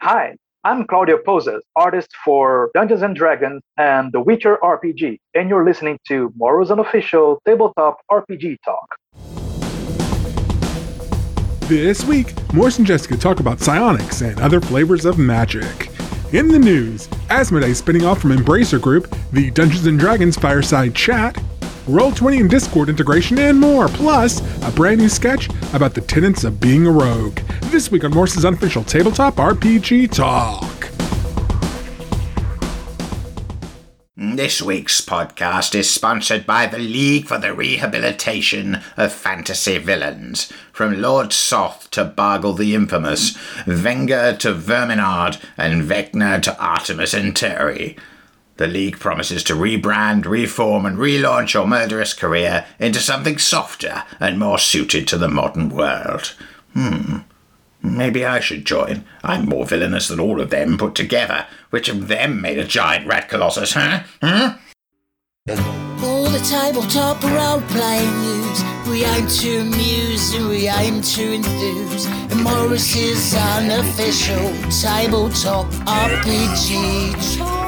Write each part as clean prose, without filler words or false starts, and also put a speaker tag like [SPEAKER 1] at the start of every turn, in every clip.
[SPEAKER 1] Hi, I'm Claudio Poses, artist for Dungeons and Dragons and The Witcher RPG, and you're listening to Moro's Unofficial Tabletop RPG Talk.
[SPEAKER 2] This week, Morris and Jessica talk about psionics and other flavors of magic. In the news, Asmodee spinning off from Embracer Group, the Dungeons & Dragons Fireside Chat, Roll20 and Discord integration, and more, plus a brand new sketch about the tenets of being a rogue. This week on Morse's Unofficial Tabletop RPG Talk.
[SPEAKER 3] This week's podcast is sponsored by the League for the Rehabilitation of Fantasy Villains. From Lord Soth to Bargle the Infamous, Wenger to Verminard, and Vecna to Artemis Enteri. The League promises to rebrand, reform, and relaunch your murderous career into something softer and more suited to the modern world. Maybe I should join. I'm more villainous than all of them put together. Which of them made a giant rat colossus, huh?
[SPEAKER 4] All the tabletop role-playing news. We aim to amuse and we aim to enthuse. And Morris's Unofficial Tabletop RPG Talk.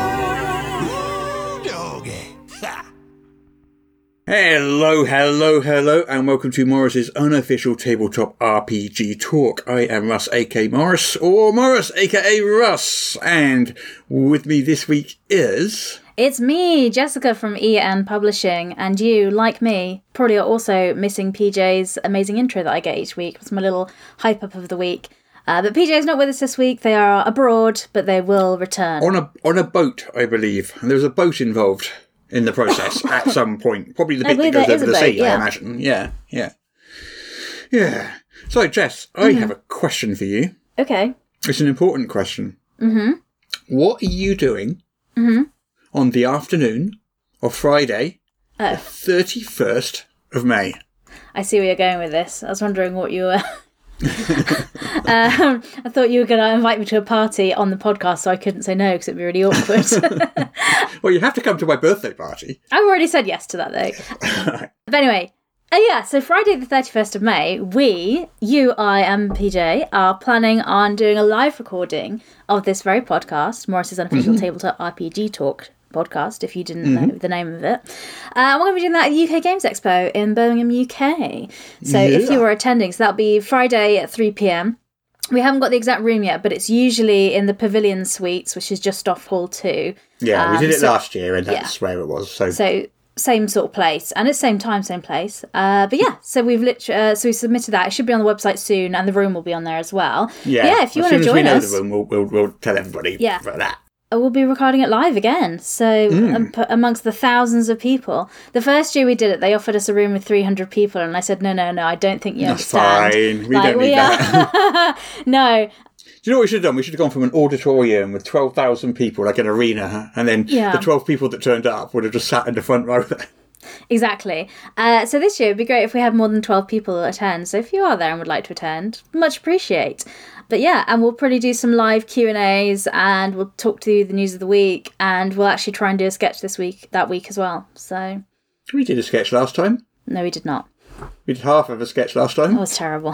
[SPEAKER 5] Hello, and welcome to Morris's Unofficial Tabletop RPG Talk. I am Russ, aka Morris, or Morris, aka Russ, and with me this week is...
[SPEAKER 6] It's me, Jessica from EN Publishing, and you, like me, probably are also missing PJ's amazing intro that I get each week. It's my little hype-up of the week. But PJ's not with us this week. They are abroad, but they will return.
[SPEAKER 5] On a boat, I believe. And there was a boat involved in the process at some point. Probably the bit that goes over the sea, I imagine. Yeah. So, Jess, I have a question for you.
[SPEAKER 6] Okay.
[SPEAKER 5] It's an important question. What are you doing on the afternoon of Friday, the 31st of May?
[SPEAKER 6] I see where you're going with this. I was wondering what you were... I thought you were going to invite me to a party on the podcast, so I couldn't say no because it'd be really awkward.
[SPEAKER 5] Well, you have to come to my birthday party.
[SPEAKER 6] I've already said yes to that, though. But anyway, so Friday the 31st of May, you, I, and PJ are planning on doing a live recording of this very podcast, Morris's Unofficial Tabletop RPG Talk podcast, if you didn't know the name of it. We're going to be doing that at UK Games Expo in Birmingham, UK. So if you were attending, so that'll be Friday at 3 p.m. We haven't got the exact room yet, but it's usually in the Pavilion Suites, which is just off Hall 2.
[SPEAKER 5] Yeah, we did it last year, and that's where it was. So same sort of place, and it's same time, same place. So we've we submitted that. It should be on the website soon, and the room will be on there as well. Yeah, if you want to join us, as soon as we know the room, we'll tell everybody about that.
[SPEAKER 6] We'll be recording it live again. So amongst the thousands of people. The first year we did it, they offered us a room with 300 people. And I said, no, I don't think you understand.
[SPEAKER 5] That's fine. We don't need that.
[SPEAKER 6] No.
[SPEAKER 5] Do you know what we should have done? We should have gone from an auditorium with 12,000 people, like an arena. And then the 12 people that turned up would have just sat in the front row there.
[SPEAKER 6] Exactly. So this year, it'd be great if we had more than 12 people attend. So if you are there and would like to attend, much appreciate. But and we'll probably do some live Q&As and we'll talk to the news of the week and we'll actually try and do a sketch that week as well. So
[SPEAKER 5] we did a sketch last time.
[SPEAKER 6] No, we did not.
[SPEAKER 5] We did half of a sketch last time.
[SPEAKER 6] That was terrible.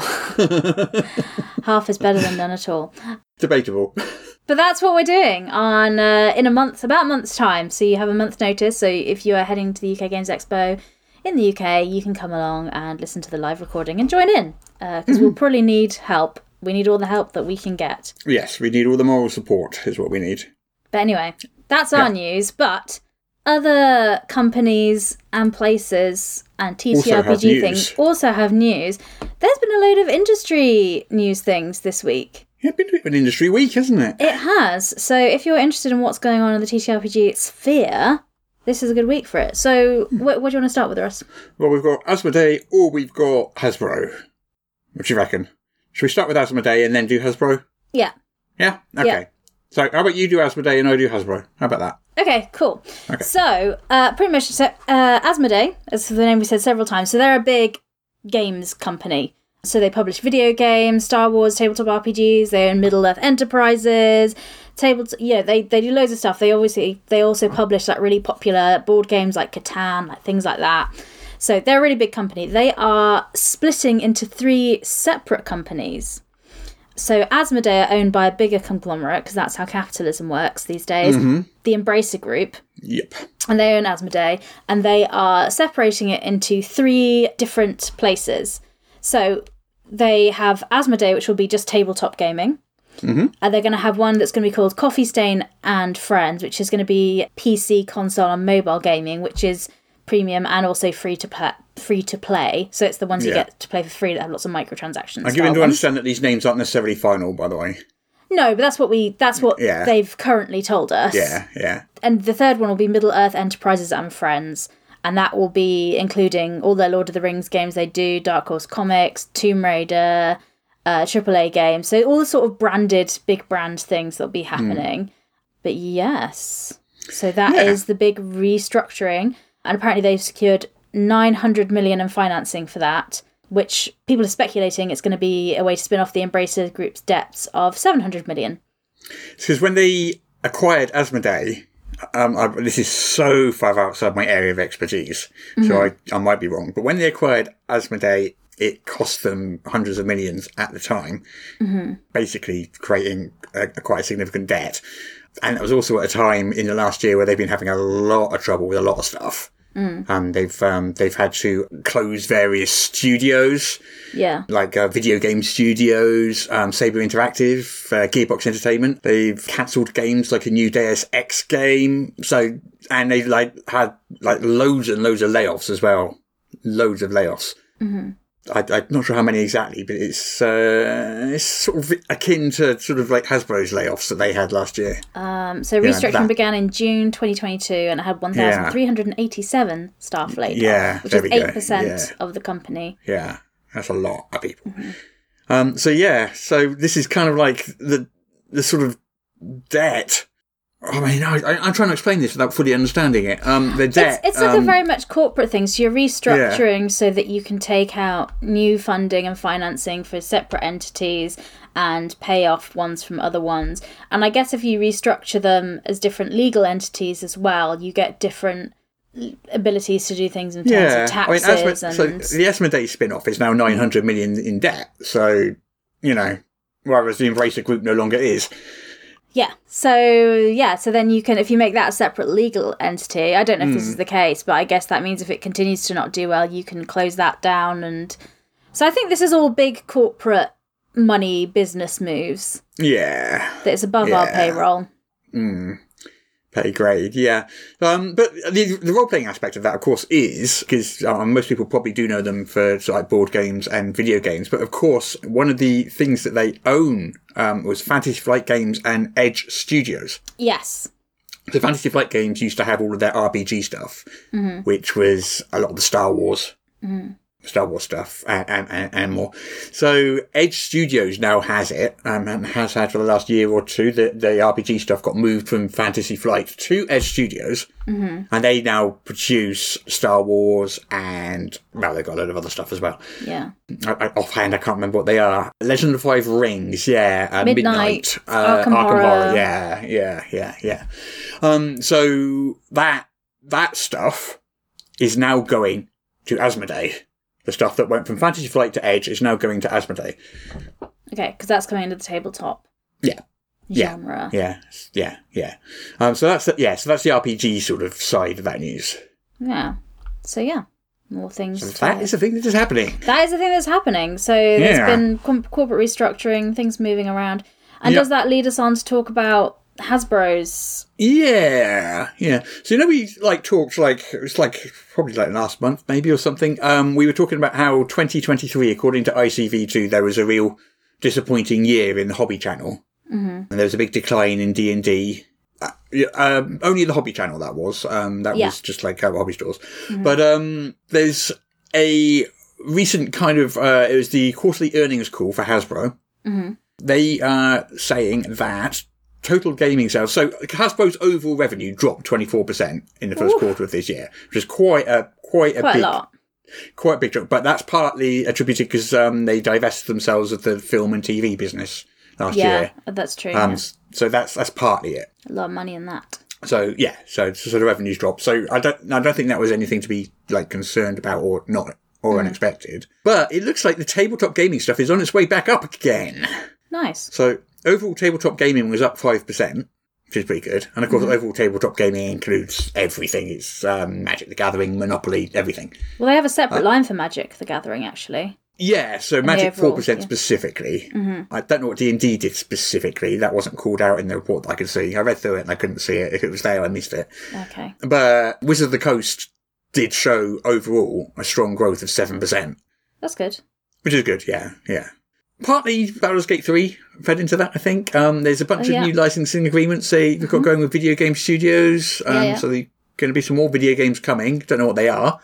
[SPEAKER 6] Half is better than none at all.
[SPEAKER 5] Debatable.
[SPEAKER 6] But that's what we're doing on in about a month's time. So you have a month's notice. So if you are heading to the UK Games Expo in the UK, you can come along and listen to the live recording and join in because we'll probably need help. We need all the help that we can get.
[SPEAKER 5] Yes, we need all the moral support is what we need.
[SPEAKER 6] But anyway, that's our news. But other companies and places and TTRPG things also have news. There's been a load of industry news things this week.
[SPEAKER 5] Yeah, it's been a bit of an industry week, hasn't it?
[SPEAKER 6] It has. So if you're interested in what's going on in the TTRPG sphere, this is a good week for it. So what do you want to start with, Russ?
[SPEAKER 5] Well, we've got Asmodee or we've got Hasbro. What do you reckon? Should we start with Asmodee and then do Hasbro?
[SPEAKER 6] Yeah.
[SPEAKER 5] Yeah? Okay. Yeah. So how about you do Asmodee and I do Hasbro? How about that?
[SPEAKER 6] Okay, cool. Okay. So, pretty much, Asmodee, as the name we said several times, so they're a big games company. So they publish video games, Star Wars, tabletop RPGs, they own Middle-earth Enterprises, they do loads of stuff. They also publish like really popular board games like Catan, like things like that. So they're a really big company. They are splitting into 3 separate companies.
[SPEAKER 5] So Asmodee are owned by a bigger conglomerate, because that's how capitalism works these days, the Embracer Group.
[SPEAKER 7] Yep.
[SPEAKER 5] And they own Asmodee, and they are separating it into 3 different places. So they have Asmodee, which will be just tabletop gaming. And they're going to have one that's going to be called Coffee Stain and Friends, which is going to be PC, console, and mobile gaming, which is premium and also free to play. So it's the ones you get to play for free that have lots of microtransactions.
[SPEAKER 7] I'm given to understand that these names aren't necessarily final, by the way.
[SPEAKER 5] No, but that's what they've currently told us.
[SPEAKER 7] Yeah.
[SPEAKER 5] And the third one will be Middle-earth Enterprises and Friends, and that will be including all their Lord of the Rings games they do, Dark Horse Comics, Tomb Raider, AAA games. So all the sort of branded, big brand things that'll be happening. But yes, so that is the big restructuring. And apparently they've secured 900 million in financing for that, which people are speculating it's going to be a way to spin off the Embracer Group's debts of 700 million.
[SPEAKER 7] Because when they acquired Asmodee, this is so far outside my area of expertise, so I might be wrong. But when they acquired Asmodee, it cost them hundreds of millions at the time, basically creating a quite significant debt. And it was also at a time in the last year where they've been having a lot of trouble with a lot of stuff. They've had to close various studios, like video game studios, Saber Interactive, Gearbox Entertainment. They've cancelled games like a new Deus Ex game. And they've had loads and loads of layoffs as well, loads of layoffs. I'm not sure how many exactly, but it's sort of akin to sort of like Hasbro's layoffs that they had last year.
[SPEAKER 5] So restructuring began in June 2022 and it had 1,387 staff laid off, which is 8% of the company.
[SPEAKER 7] Yeah, that's a lot of people. So this is kind of like the sort of debt. I mean, I'm trying to explain this without fully understanding it. The debt.
[SPEAKER 5] It's like a very much corporate thing. So you're restructuring so that you can take out new funding and financing for separate entities and pay off ones from other ones. And I guess if you restructure them as different legal entities as well, you get different abilities to do things in terms of taxes.
[SPEAKER 7] So the Asmodee spin-off is now 900 million in debt. So, whereas the Embracer Group no longer is.
[SPEAKER 5] So then you can, if you make that a separate legal entity, I don't know if this is the case, but I guess that means if it continues to not do well, you can close that down. And so I think this is all big corporate money business moves.
[SPEAKER 7] Yeah.
[SPEAKER 5] That is above our payroll.
[SPEAKER 7] Pay grade, yeah. But the role-playing aspect of that, of course, is, because most people probably do know them for like board games and video games, but of course, one of the things that they own was Fantasy Flight Games and Edge Studios.
[SPEAKER 5] Yes.
[SPEAKER 7] So Fantasy Flight Games used to have all of their RPG stuff, which was a lot of the Star Wars stuff and more. So Edge Studios now has it, and has had for the last year or two. The RPG stuff got moved from Fantasy Flight to Edge Studios, and they now produce Star Wars and, well, they've got a load of other stuff as well.
[SPEAKER 5] Yeah.
[SPEAKER 7] Offhand, I can't remember what they are. Legend of the Five Rings, Midnight,
[SPEAKER 5] Arkham Horror.
[SPEAKER 7] Yeah. So that stuff is now going to Asmodee. The stuff that went from Fantasy Flight to Edge is now going to Asmodee.
[SPEAKER 5] Okay, because that's coming into the tabletop. Genre.
[SPEAKER 7] Yeah. So that's the RPG sort of side of that news.
[SPEAKER 5] Yeah. So more things.
[SPEAKER 7] So that is the thing that is happening.
[SPEAKER 5] That is the thing that's happening. So there's been corporate restructuring, things moving around. And does that lead us on to talk about Hasbro's?
[SPEAKER 7] Yeah. So we talked it was probably last month maybe or something. We were talking about how 2023, according to ICV2, there was a real disappointing year in the Hobby Channel, and there was a big decline in D&D. Only the Hobby Channel that was. Was just like hobby stores, but there's a recent kind of it was the quarterly earnings call for Hasbro. They are saying that total gaming sales. So Hasbro's overall revenue dropped 24% in the first quarter of this year, which is quite a big drop. But that's partly attributed because they divested themselves of the film and TV business last year.
[SPEAKER 5] Yeah, that's true.
[SPEAKER 7] So that's partly it.
[SPEAKER 5] A lot of money in that.
[SPEAKER 7] So so the revenues dropped. So I don't think that was anything to be concerned about or not or unexpected. But it looks like the tabletop gaming stuff is on its way back up again.
[SPEAKER 5] Nice.
[SPEAKER 7] So overall tabletop gaming was up 5%, which is pretty good. And of course, overall tabletop gaming includes everything. It's Magic the Gathering, Monopoly, everything.
[SPEAKER 5] Well, they have a separate line for Magic the Gathering, actually.
[SPEAKER 7] Yeah, so Magic overall, 4% specifically. I don't know what D&D did specifically. That wasn't called out in the report that I could see. I read through it and I couldn't see it. If it was there, I missed it.
[SPEAKER 5] Okay.
[SPEAKER 7] But Wizard of the Coast did show overall a strong growth of 7%.
[SPEAKER 5] That's good.
[SPEAKER 7] Which is good, yeah. Partly Baldur's Gate 3 fed into that, I think. There's a bunch of new licensing agreements they've got going with video game studios. So there's going to be some more video games coming. Don't know what they are.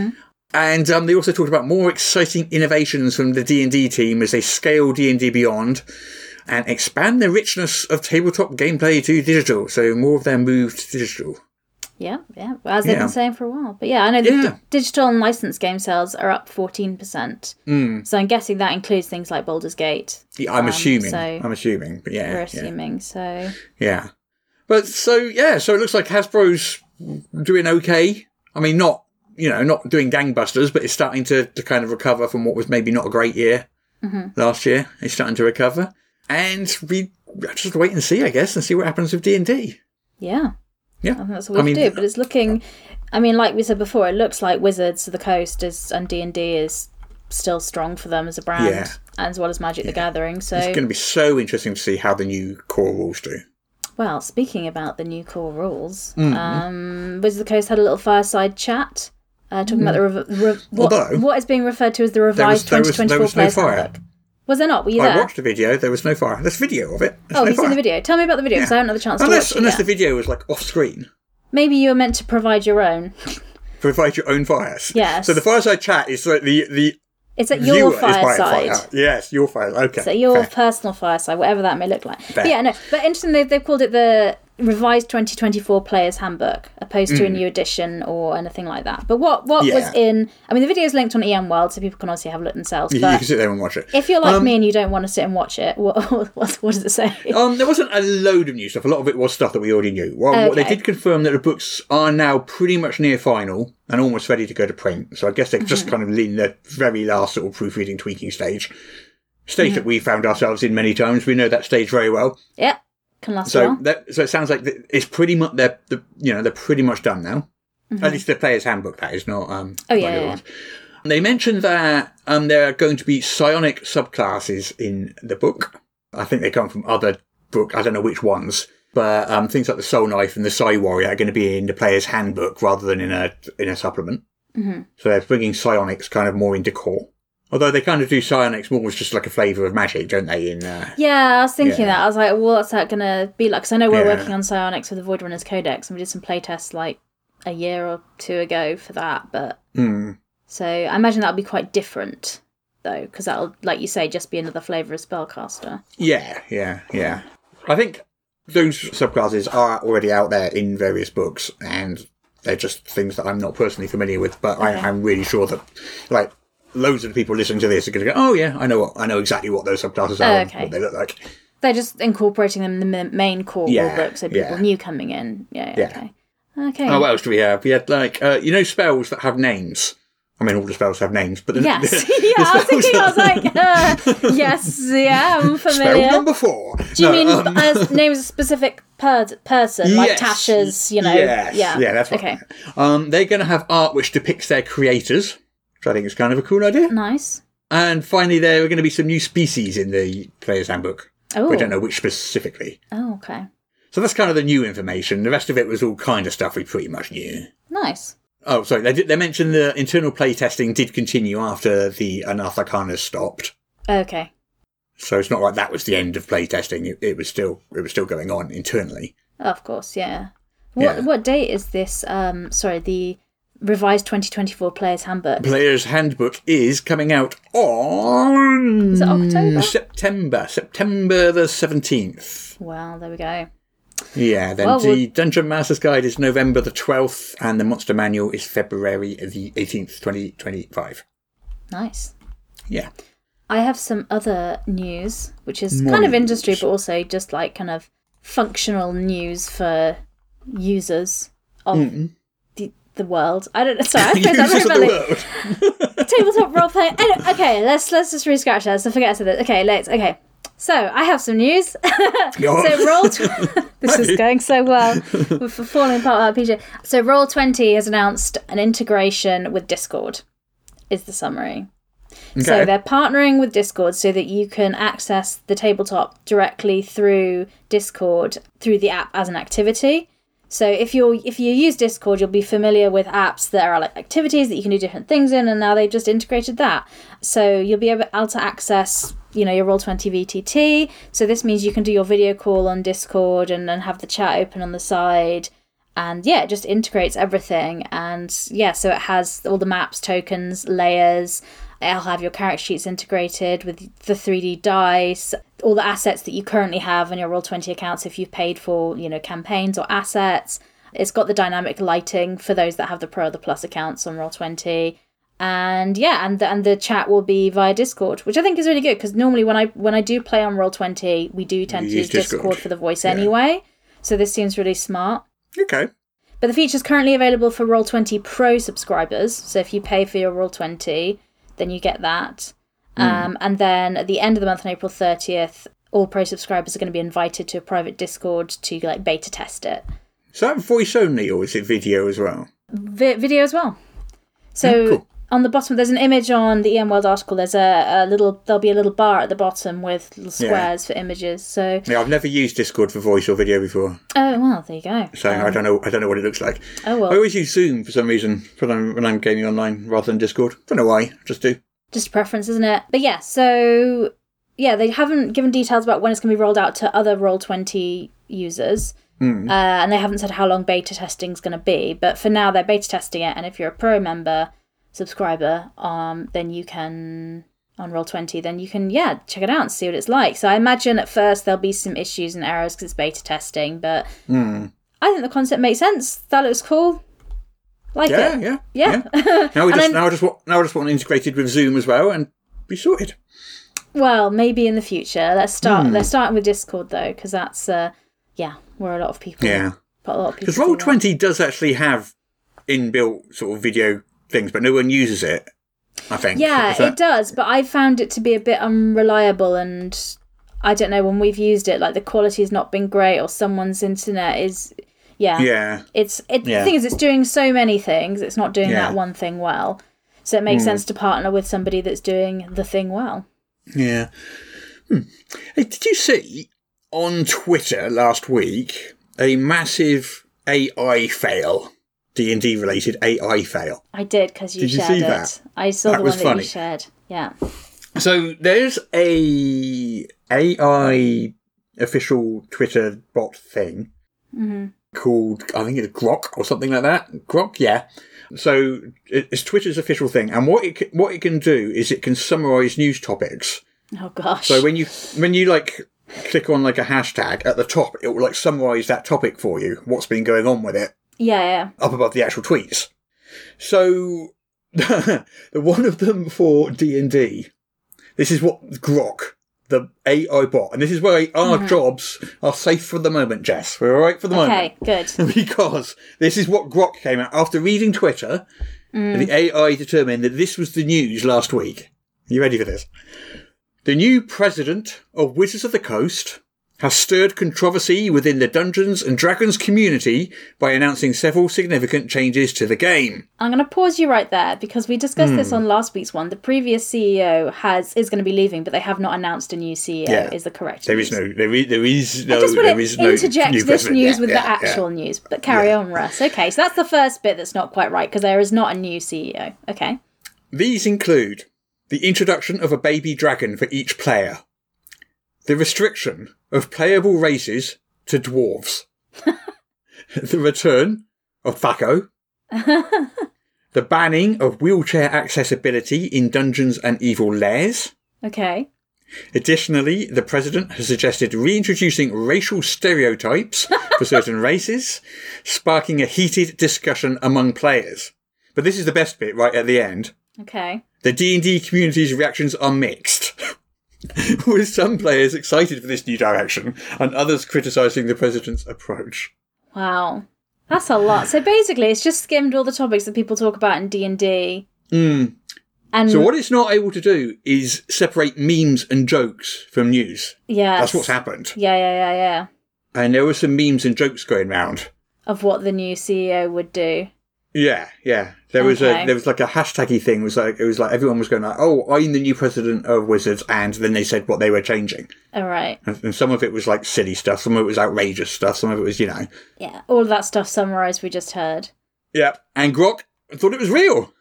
[SPEAKER 7] And they also talked about more exciting innovations from the D&D team as they scale D&D Beyond and expand the richness of tabletop gameplay to digital. So more of them moved to digital.
[SPEAKER 5] Yeah. Well, as they've been saying for a while. But yeah, I know the digital and licensed game sales are up 14%. So I'm guessing that includes things like Baldur's Gate.
[SPEAKER 7] Yeah, I'm assuming. But yeah.
[SPEAKER 5] We're assuming, so...
[SPEAKER 7] Yeah. But so it looks like Hasbro's doing okay. I mean, not doing gangbusters, but it's starting to kind of recover from what was maybe not a great year last year. It's starting to recover. And we just wait and see, I guess, and see what happens with D&D.
[SPEAKER 5] Yeah.
[SPEAKER 7] Yeah.
[SPEAKER 5] I think that's what we do. But it's looking, I mean, like we said before, it looks like Wizards of the Coast and D&D is still strong for them as a brand, as well as Magic the Gathering. So
[SPEAKER 7] it's going to be so interesting to see how the new core rules do.
[SPEAKER 5] Well, speaking about the new core rules, Wizards of the Coast had a little fireside chat. Talking about what is being referred to as the revised 2024 Players Handbook. Was there not? Were you there?
[SPEAKER 7] I watched the video. There was no fire. There's video of it.
[SPEAKER 5] You've seen the video. Tell me about the video, because I haven't had the chance to watch it
[SPEAKER 7] Unless the video was off screen.
[SPEAKER 5] Maybe you were meant to provide your own.
[SPEAKER 7] Provide your own fires.
[SPEAKER 5] Yes.
[SPEAKER 7] So the fireside chat is the
[SPEAKER 5] It's at your fireside.
[SPEAKER 7] Yes, your fireside. Okay.
[SPEAKER 5] So your personal fireside, whatever that may look like. But but interesting, they've called it the revised 2024 Players Handbook, opposed to a new edition or anything like that. But what was in... I mean, the video is linked on EM World, so people can obviously have a look themselves. But
[SPEAKER 7] you can sit there and watch it.
[SPEAKER 5] If you're like me and you don't want to sit and watch it, what does it say?
[SPEAKER 7] There wasn't a load of new stuff. A lot of it was stuff that we already knew. What they did confirm that the books are now pretty much near final and almost ready to go to print. So I guess they're just kind of in the very last sort of proofreading, tweaking stage that we found ourselves in many times. We know that stage very well.
[SPEAKER 5] Yeah. Can last
[SPEAKER 7] so it sounds like it's pretty much they're pretty much done now. At least the Player's Handbook, that is not. They mentioned that there are going to be psionic subclasses in the book. I think they come from other books. I don't know which ones, but things like the Soul Knife and the Psi Warrior are going to be in the Player's Handbook rather than in a supplement. So they're bringing psionics kind of more into core. Although they kind of do psionics more as just like a flavour of magic, don't they?
[SPEAKER 5] I was thinking that. I was like, well, what's that going to be like? Because I know we're working on psionics with the Void Runners Codex, and we did some playtests like a year or two ago for that. But so I imagine that'll be quite different, though, because that'll, like you say, just be another flavour of spellcaster.
[SPEAKER 7] Yeah. I think those subclasses are already out there in various books, and they're just things that I'm not personally familiar with. But I'm really sure that, loads of the people listening to this are going to go, oh yeah, I know exactly what those subclasses are and what they look like.
[SPEAKER 5] They're just incorporating them in the main core rule book, so people new coming in. Okay.
[SPEAKER 7] Oh, what else do we have? We had spells that have names. I mean, all the spells have names, but
[SPEAKER 5] yes, I'm familiar.
[SPEAKER 7] Spell number 4.
[SPEAKER 5] Do you mean as names a specific person, like Tasha's?
[SPEAKER 7] Yeah, that's right. Okay. They're going to have art which depicts their creators, which I think is kind of a cool idea.
[SPEAKER 5] Nice.
[SPEAKER 7] And finally, there are going to be some new species in the Player's Handbook.
[SPEAKER 5] Oh.
[SPEAKER 7] We don't know which specifically.
[SPEAKER 5] Oh, okay.
[SPEAKER 7] So that's kind of the new information. The rest of it was all kind of stuff we pretty much knew.
[SPEAKER 5] Nice.
[SPEAKER 7] Oh, sorry. They mentioned the internal play testing did continue after the Anath Arcana stopped.
[SPEAKER 5] Okay.
[SPEAKER 7] So it's not like that was the end of play testing. It was still going on internally.
[SPEAKER 5] Of course, yeah. What date is this? The revised 2024 Player's Handbook.
[SPEAKER 7] Player's Handbook is coming out on...
[SPEAKER 5] Is it October?
[SPEAKER 7] September the 17th.
[SPEAKER 5] Well, there we go.
[SPEAKER 7] Yeah, then the Dungeon Master's Guide is November the 12th, and the Monster Manual is February the 18th, 2025.
[SPEAKER 5] Nice.
[SPEAKER 7] Yeah.
[SPEAKER 5] I have some other news, which is kind of industry, but also just like kind of functional news for users of the world. I don't know. Sorry, I suppose that's very valid. Tabletop role playing. Okay, let's just re-scratch that. So forget I said it. Okay. So I have some news. This is going so well. We're falling apart without PJ. So Roll20 has announced an integration with Discord, is the summary. Okay. So they're partnering with Discord so that you can access the tabletop directly through Discord, through the app as an activity. So if you use Discord, you'll be familiar with apps that are like activities that you can do different things in, and now they've just integrated that. So you'll be able to access, your Roll20 VTT. So this means you can do your video call on Discord and then have the chat open on the side. And yeah, it just integrates everything. And yeah, so it has all the maps, tokens, layers. It'll have your character sheets integrated with the 3D dice, all the assets that you currently have on your Roll20 accounts if you've paid for, campaigns or assets. It's got the dynamic lighting for those that have the Pro or the Plus accounts on Roll20. And yeah, and the chat will be via Discord, which I think is really good because normally when I do play on Roll20, we do tend to use Discord for the voice anyway. So this seems really smart.
[SPEAKER 7] Okay.
[SPEAKER 5] But the feature's currently available for Roll20 Pro subscribers. So if you pay for your Roll20, then you get that. And then at the end of the month on April 30th, all Pro subscribers are going to be invited to a private Discord to beta test it.
[SPEAKER 7] Is that voice only or is it video as well?
[SPEAKER 5] Video as well. So cool. On the bottom, there's an image on the EM World article. There's there'll be a little bar at the bottom with little squares for images. So
[SPEAKER 7] yeah, I've never used Discord for voice or video before.
[SPEAKER 5] Oh well, there you go.
[SPEAKER 7] So I don't know what it looks like.
[SPEAKER 5] Oh well.
[SPEAKER 7] I always use Zoom for some reason when I'm gaming online rather than Discord. Don't know why. Just do.
[SPEAKER 5] Just a preference, isn't it? But yeah, so yeah, they haven't given details about when it's going to be rolled out to other Roll20 users. And they haven't said how long beta testing is going to be. But for now, they're beta testing it. And if you're a Pro member subscriber, then you can, on Roll20, then you can, check it out and see what it's like. So I imagine at first there'll be some issues and errors because it's beta testing. But I think the concept makes sense. That looks cool.
[SPEAKER 7] Yeah. Now I just want integrated with Zoom as well and be sorted.
[SPEAKER 5] Well, maybe in the future. Let's start. Let's start with Discord though, because that's where a lot of people.
[SPEAKER 7] Yeah. Because Roll20 does actually have inbuilt sort of video things, but no one uses it. I think.
[SPEAKER 5] Yeah, it does, but I found it to be a bit unreliable, and I don't know, when we've used it, the quality has not been great, or someone's internet is. Yeah. The thing is, it's doing so many things. It's not doing that one thing well. So it makes sense to partner with somebody that's doing the thing well.
[SPEAKER 7] Yeah. Hey, did you see on Twitter last week a massive AI fail? D&D related AI fail.
[SPEAKER 5] I did, because you shared it. That? I saw the one that you shared. Yeah.
[SPEAKER 7] So there's a AI official Twitter bot thing. Called, I think it's Grok or something like that. Grok, yeah. So it's Twitter's official thing, and what it can do is it can summarize news topics.
[SPEAKER 5] Oh gosh!
[SPEAKER 7] So when you click on a hashtag at the top, it will summarize that topic for you. What's been going on with it?
[SPEAKER 5] Yeah.
[SPEAKER 7] Up above the actual tweets. So the one of them for D&D. This is what Grok. The AI bot. And this is where our jobs are safe for the moment, Jess. We're all right for the moment.
[SPEAKER 5] Okay, good.
[SPEAKER 7] Because this is what Grok came out. After reading Twitter, the AI determined that this was the news last week. Are you ready for this? The new president of Wizards of the Coast has stirred controversy within the Dungeons & Dragons community by announcing several significant changes to the game.
[SPEAKER 5] I'm going to pause you right there because we discussed this on last week's one. The previous CEO is going to be leaving, but they have not announced a new CEO. Is the correct news.
[SPEAKER 7] There is no.
[SPEAKER 5] I just want to interject this news with the actual news, but carry on, Russ. Okay, so that's the first bit that's not quite right because there is not a new CEO. Okay.
[SPEAKER 7] These include the introduction of a baby dragon for each player. The restriction of playable races to dwarves. The return of Thaco. The banning of wheelchair accessibility in Dungeons and Evil lairs.
[SPEAKER 5] Okay.
[SPEAKER 7] Additionally, the president has suggested reintroducing racial stereotypes for certain races, sparking a heated discussion among players. But this is the best bit right at the end.
[SPEAKER 5] Okay.
[SPEAKER 7] The D&D community's reactions are mixed. With some players excited for this new direction and others criticising the president's approach.
[SPEAKER 5] Wow. That's a lot. So basically, it's just skimmed all the topics that people talk about in D&D. And
[SPEAKER 7] so what it's not able to do is separate memes and jokes from news.
[SPEAKER 5] Yeah.
[SPEAKER 7] That's what's happened.
[SPEAKER 5] Yeah.
[SPEAKER 7] And there were some memes and jokes going round.
[SPEAKER 5] Of what the new CEO would do.
[SPEAKER 7] Yeah. There was like a hashtaggy thing. It was like everyone was going like, "Oh, I'm the new president of Wizards," and then they said what they were changing.
[SPEAKER 5] All right.
[SPEAKER 7] And some of it was like silly stuff. Some of it was outrageous stuff. Some of it was,
[SPEAKER 5] Yeah, all of that stuff summarised we just heard.
[SPEAKER 7] Yeah, and Grok thought it was real.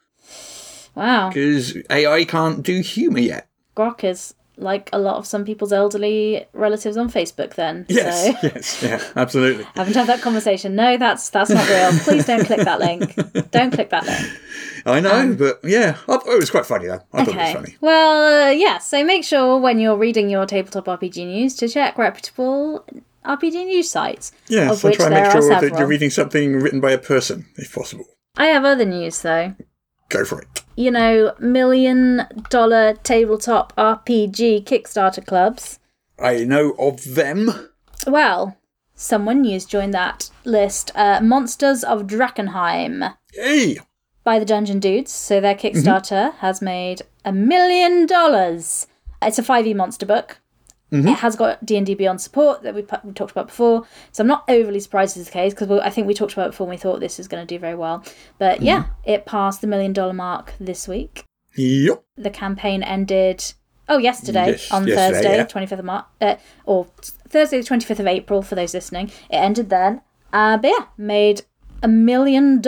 [SPEAKER 5] Wow.
[SPEAKER 7] Because AI can't do humour yet.
[SPEAKER 5] Grok is like a lot of some people's elderly relatives on Facebook then.
[SPEAKER 7] Yes, absolutely.
[SPEAKER 5] Haven't had that conversation. No, that's not real. Please don't click that link. Don't click that link.
[SPEAKER 7] I know, but yeah, I thought it was quite funny though. I thought it was funny.
[SPEAKER 5] Well, so make sure when you're reading your Tabletop RPG news to check reputable RPG news sites.
[SPEAKER 7] Yeah,
[SPEAKER 5] of
[SPEAKER 7] so
[SPEAKER 5] which
[SPEAKER 7] try and
[SPEAKER 5] there
[SPEAKER 7] make
[SPEAKER 5] are
[SPEAKER 7] sure that
[SPEAKER 5] several.
[SPEAKER 7] you're reading something written by a person, if possible.
[SPEAKER 5] I have other news though.
[SPEAKER 7] Go for it.
[SPEAKER 5] $1 million tabletop RPG Kickstarter clubs.
[SPEAKER 7] I know of them.
[SPEAKER 5] Well, someone new's joined that list. Monsters of Drakkenheim.
[SPEAKER 7] Yay!
[SPEAKER 5] By the Dungeon Dudes. So their Kickstarter has made $1 million. It's a 5e monster book. It has got D&D Beyond support that we talked about before. So I'm not overly surprised this is the case because I think we talked about it before and we thought this is going to do very well. But yeah, it passed the $1 million mark this week.
[SPEAKER 7] Yep.
[SPEAKER 5] The campaign ended, yesterday, Thursday, 25th of March, or Thursday, the 25th of April for those listening. It ended then. But yeah, made $1 million.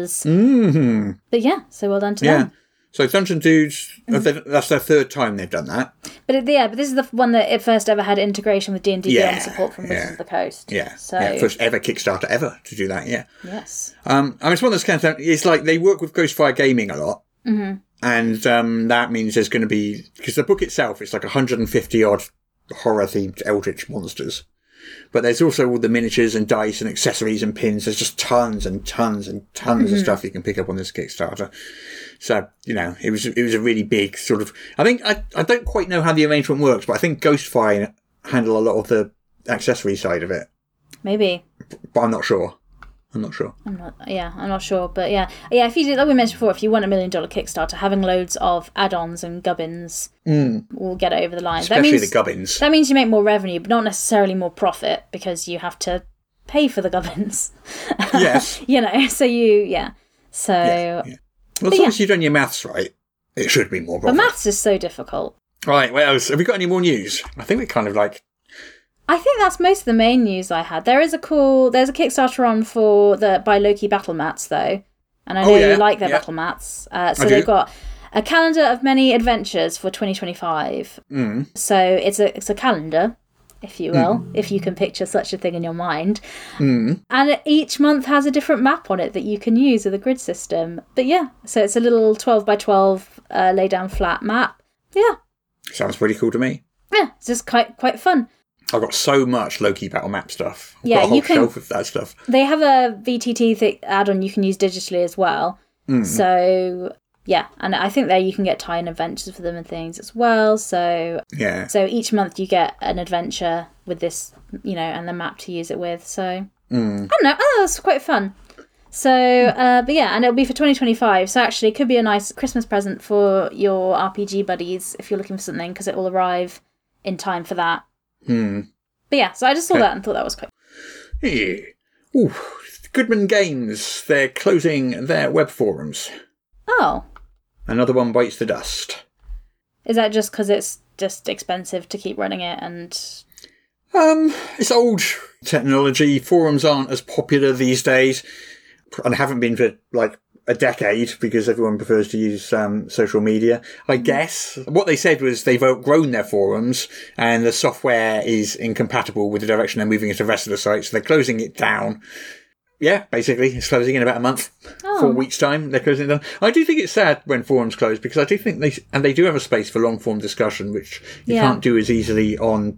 [SPEAKER 7] Mm-hmm.
[SPEAKER 5] But yeah, so well done to them.
[SPEAKER 7] So Dungeon Dudes, that's their third time they've done that.
[SPEAKER 5] But this is the one that it first ever had integration with D&D Beyond support from Wizards of the Coast.
[SPEAKER 7] Yeah,
[SPEAKER 5] so
[SPEAKER 7] first ever Kickstarter ever to do that,
[SPEAKER 5] Yes.
[SPEAKER 7] I mean, it's one of those kind of, it's like they work with Ghostfire Gaming a lot. Mm-hmm. And that means there's going to be, because the book itself is like 150 odd horror-themed eldritch monsters. But there's also all the miniatures and dice and accessories and pins. There's just tons and tons and tons of stuff you can pick up on this Kickstarter. So, it was a really big sort of, I think, I don't quite know how the arrangement works, but I think Ghostfire handle a lot of the accessory side of it.
[SPEAKER 5] Maybe.
[SPEAKER 7] But I'm not sure.
[SPEAKER 5] I'm not sure. But yeah, if you do, like we mentioned before, if you want $1 million Kickstarter, having loads of add-ons and gubbins will get it over the line.
[SPEAKER 7] Especially the gubbins.
[SPEAKER 5] That means you make more revenue, but not necessarily more profit because you have to pay for the gubbins.
[SPEAKER 7] Yes.
[SPEAKER 5] So.
[SPEAKER 7] Yeah. Well, as long as you've done your maths right, it should be more profit.
[SPEAKER 5] But maths is so difficult.
[SPEAKER 7] Right, what else? Have we got any more news? I think we kind of like...
[SPEAKER 5] I think that's most of the main news I had. There's a Kickstarter on by Loki Battle Mats though, and I know you like their battle mats. So they've got a calendar of many adventures for 2025. So it's a calendar, if you will, if you can picture such a thing in your mind. And each month has a different map on it that you can use with a grid system. But yeah, so it's a little 12 by 12 lay down flat map. Yeah,
[SPEAKER 7] sounds pretty cool to me.
[SPEAKER 5] Yeah, it's just quite fun.
[SPEAKER 7] I've got so much Loki Battle Map stuff. I've
[SPEAKER 5] Yeah,
[SPEAKER 7] got a whole
[SPEAKER 5] you can-
[SPEAKER 7] shelf of that stuff.
[SPEAKER 5] They have a VTT add-on you can use digitally as well. So yeah, and I think there you can get tie-in adventures for them and things as well. So
[SPEAKER 7] Yeah.
[SPEAKER 5] so each month you get an adventure with this, and the map to use it with. So I don't know. Oh, that's quite fun. So, but yeah, and it'll be for 2025. So actually, it could be a nice Christmas present for your RPG buddies if you're looking for something, because it will arrive in time for that. But yeah, so I just saw that and thought that was quite.
[SPEAKER 7] Yeah. Ooh, Goodman Games, they're closing their web forums.
[SPEAKER 5] Oh,
[SPEAKER 7] Another one bites the dust.
[SPEAKER 5] is that just because it's just expensive to keep running it and?
[SPEAKER 7] It's old technology. Forums aren't as popular these days, and haven't been for like a decade because everyone prefers to use social media. I guess what they said was they've outgrown their forums and the software is incompatible with the direction they're moving into the rest of the site, so they're closing it down. Yeah, basically, it's closing in about a month. 4 weeks' time, they're closing it down. I do think it's sad when forums close because I do think they do have a space for long-form discussion, which you can't do as easily on,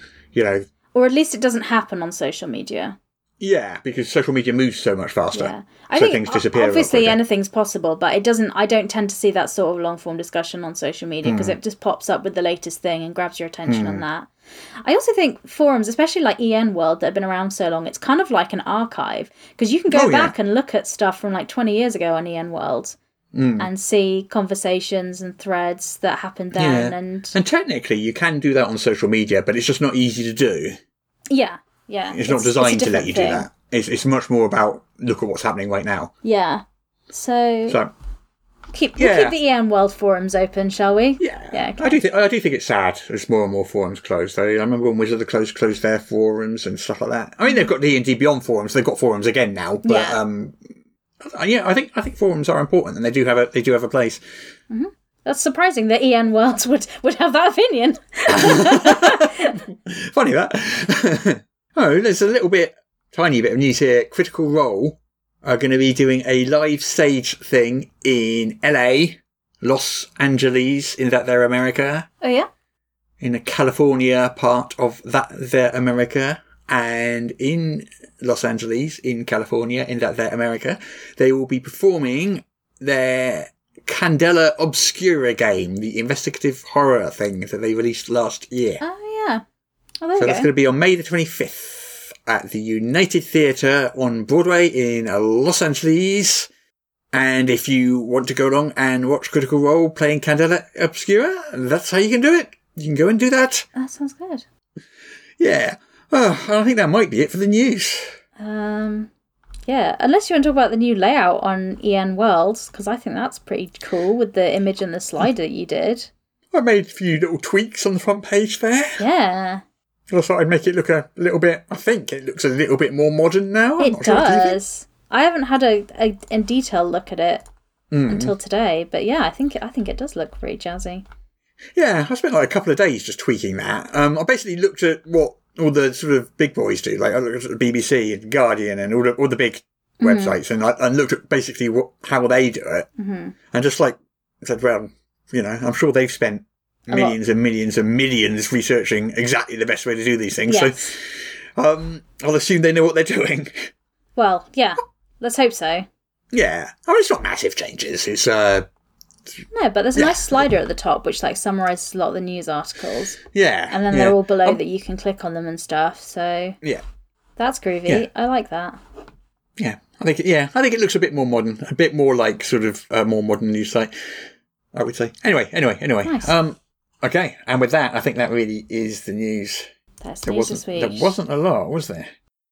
[SPEAKER 5] Or at least it doesn't happen on social media.
[SPEAKER 7] Yeah, because social media moves so much faster.
[SPEAKER 5] Yeah. I
[SPEAKER 7] so
[SPEAKER 5] think
[SPEAKER 7] things disappear.
[SPEAKER 5] obviously anything's possible, but I don't tend to see that sort of long form discussion on social media because it just pops up with the latest thing and grabs your attention on that. I also think forums, especially like EN World that have been around so long, it's kind of like an archive because you can go back and look at stuff from like 20 years ago on EN World and see conversations and threads that happen then.
[SPEAKER 7] Yeah. And technically, you can do that on social media, but it's just not easy to do.
[SPEAKER 5] Yeah.
[SPEAKER 7] It's not designed to let you do that. It's much more about, look at what's happening right now.
[SPEAKER 5] Yeah. So keep the EN World forums open, shall we?
[SPEAKER 7] Yeah. Okay. I do think it's sad as more and more forums close, though. I remember when Wizard of the Coast closed their forums and stuff like that. I mean, they've got D&D Beyond forums. They've got forums again now, but I think forums are important, and they do have a place. Mm-hmm.
[SPEAKER 5] That's surprising that EN Worlds would have that opinion.
[SPEAKER 7] Funny that. There's a tiny bit of news here. Critical Role are going to be doing a live stage thing in LA, Los Angeles, in that they're America.
[SPEAKER 5] Oh, yeah?
[SPEAKER 7] In the California part of that they're America. And in Los Angeles, in California, in that they're America, they will be performing their Candela Obscura game, the investigative horror thing that they released last year.
[SPEAKER 5] Oh, yeah. Oh, there we go.
[SPEAKER 7] That's going to be on May the 25th. At the United Theatre on Broadway in Los Angeles. And if you want to go along and watch Critical Role playing Candela Obscura, that's how you can do it. You can go and do that.
[SPEAKER 5] That sounds good.
[SPEAKER 7] Yeah. I think that might be it for the news.
[SPEAKER 5] Yeah, unless you want to talk about the new layout on EN Worlds, because I think that's pretty cool with the image and the slider you did.
[SPEAKER 7] I made a few little tweaks on the front page there.
[SPEAKER 5] Yeah.
[SPEAKER 7] I thought I'd make it look a little bit... I think it looks a little bit more modern now.
[SPEAKER 5] It does. I haven't had a in detail look at it until today, but yeah, I think it does look pretty jazzy.
[SPEAKER 7] Yeah, I spent like a couple of days just tweaking that. I basically looked at what all the sort of big boys do. Like I looked at the BBC and Guardian and all the big websites, and I looked at basically how they do it, and just like said, well, I'm sure they've spent millions and millions and millions researching exactly the best way to do these things. Yes. So I'll assume they know what they're doing.
[SPEAKER 5] Well, yeah. Let's hope so.
[SPEAKER 7] Yeah. I mean, it's not massive changes. It's
[SPEAKER 5] no, but there's a nice slider at the top which summarises a lot of the news articles.
[SPEAKER 7] Yeah.
[SPEAKER 5] And then they're all below that you can click on them and stuff. So that's groovy. Yeah. I like that.
[SPEAKER 7] Yeah. I think it looks a bit more modern, a bit more like sort of a more modern news site, I would say. Anyway.
[SPEAKER 5] Nice.
[SPEAKER 7] Okay, and with that, I think that really is the news.
[SPEAKER 5] That's news this week.
[SPEAKER 7] There wasn't a lot, was there?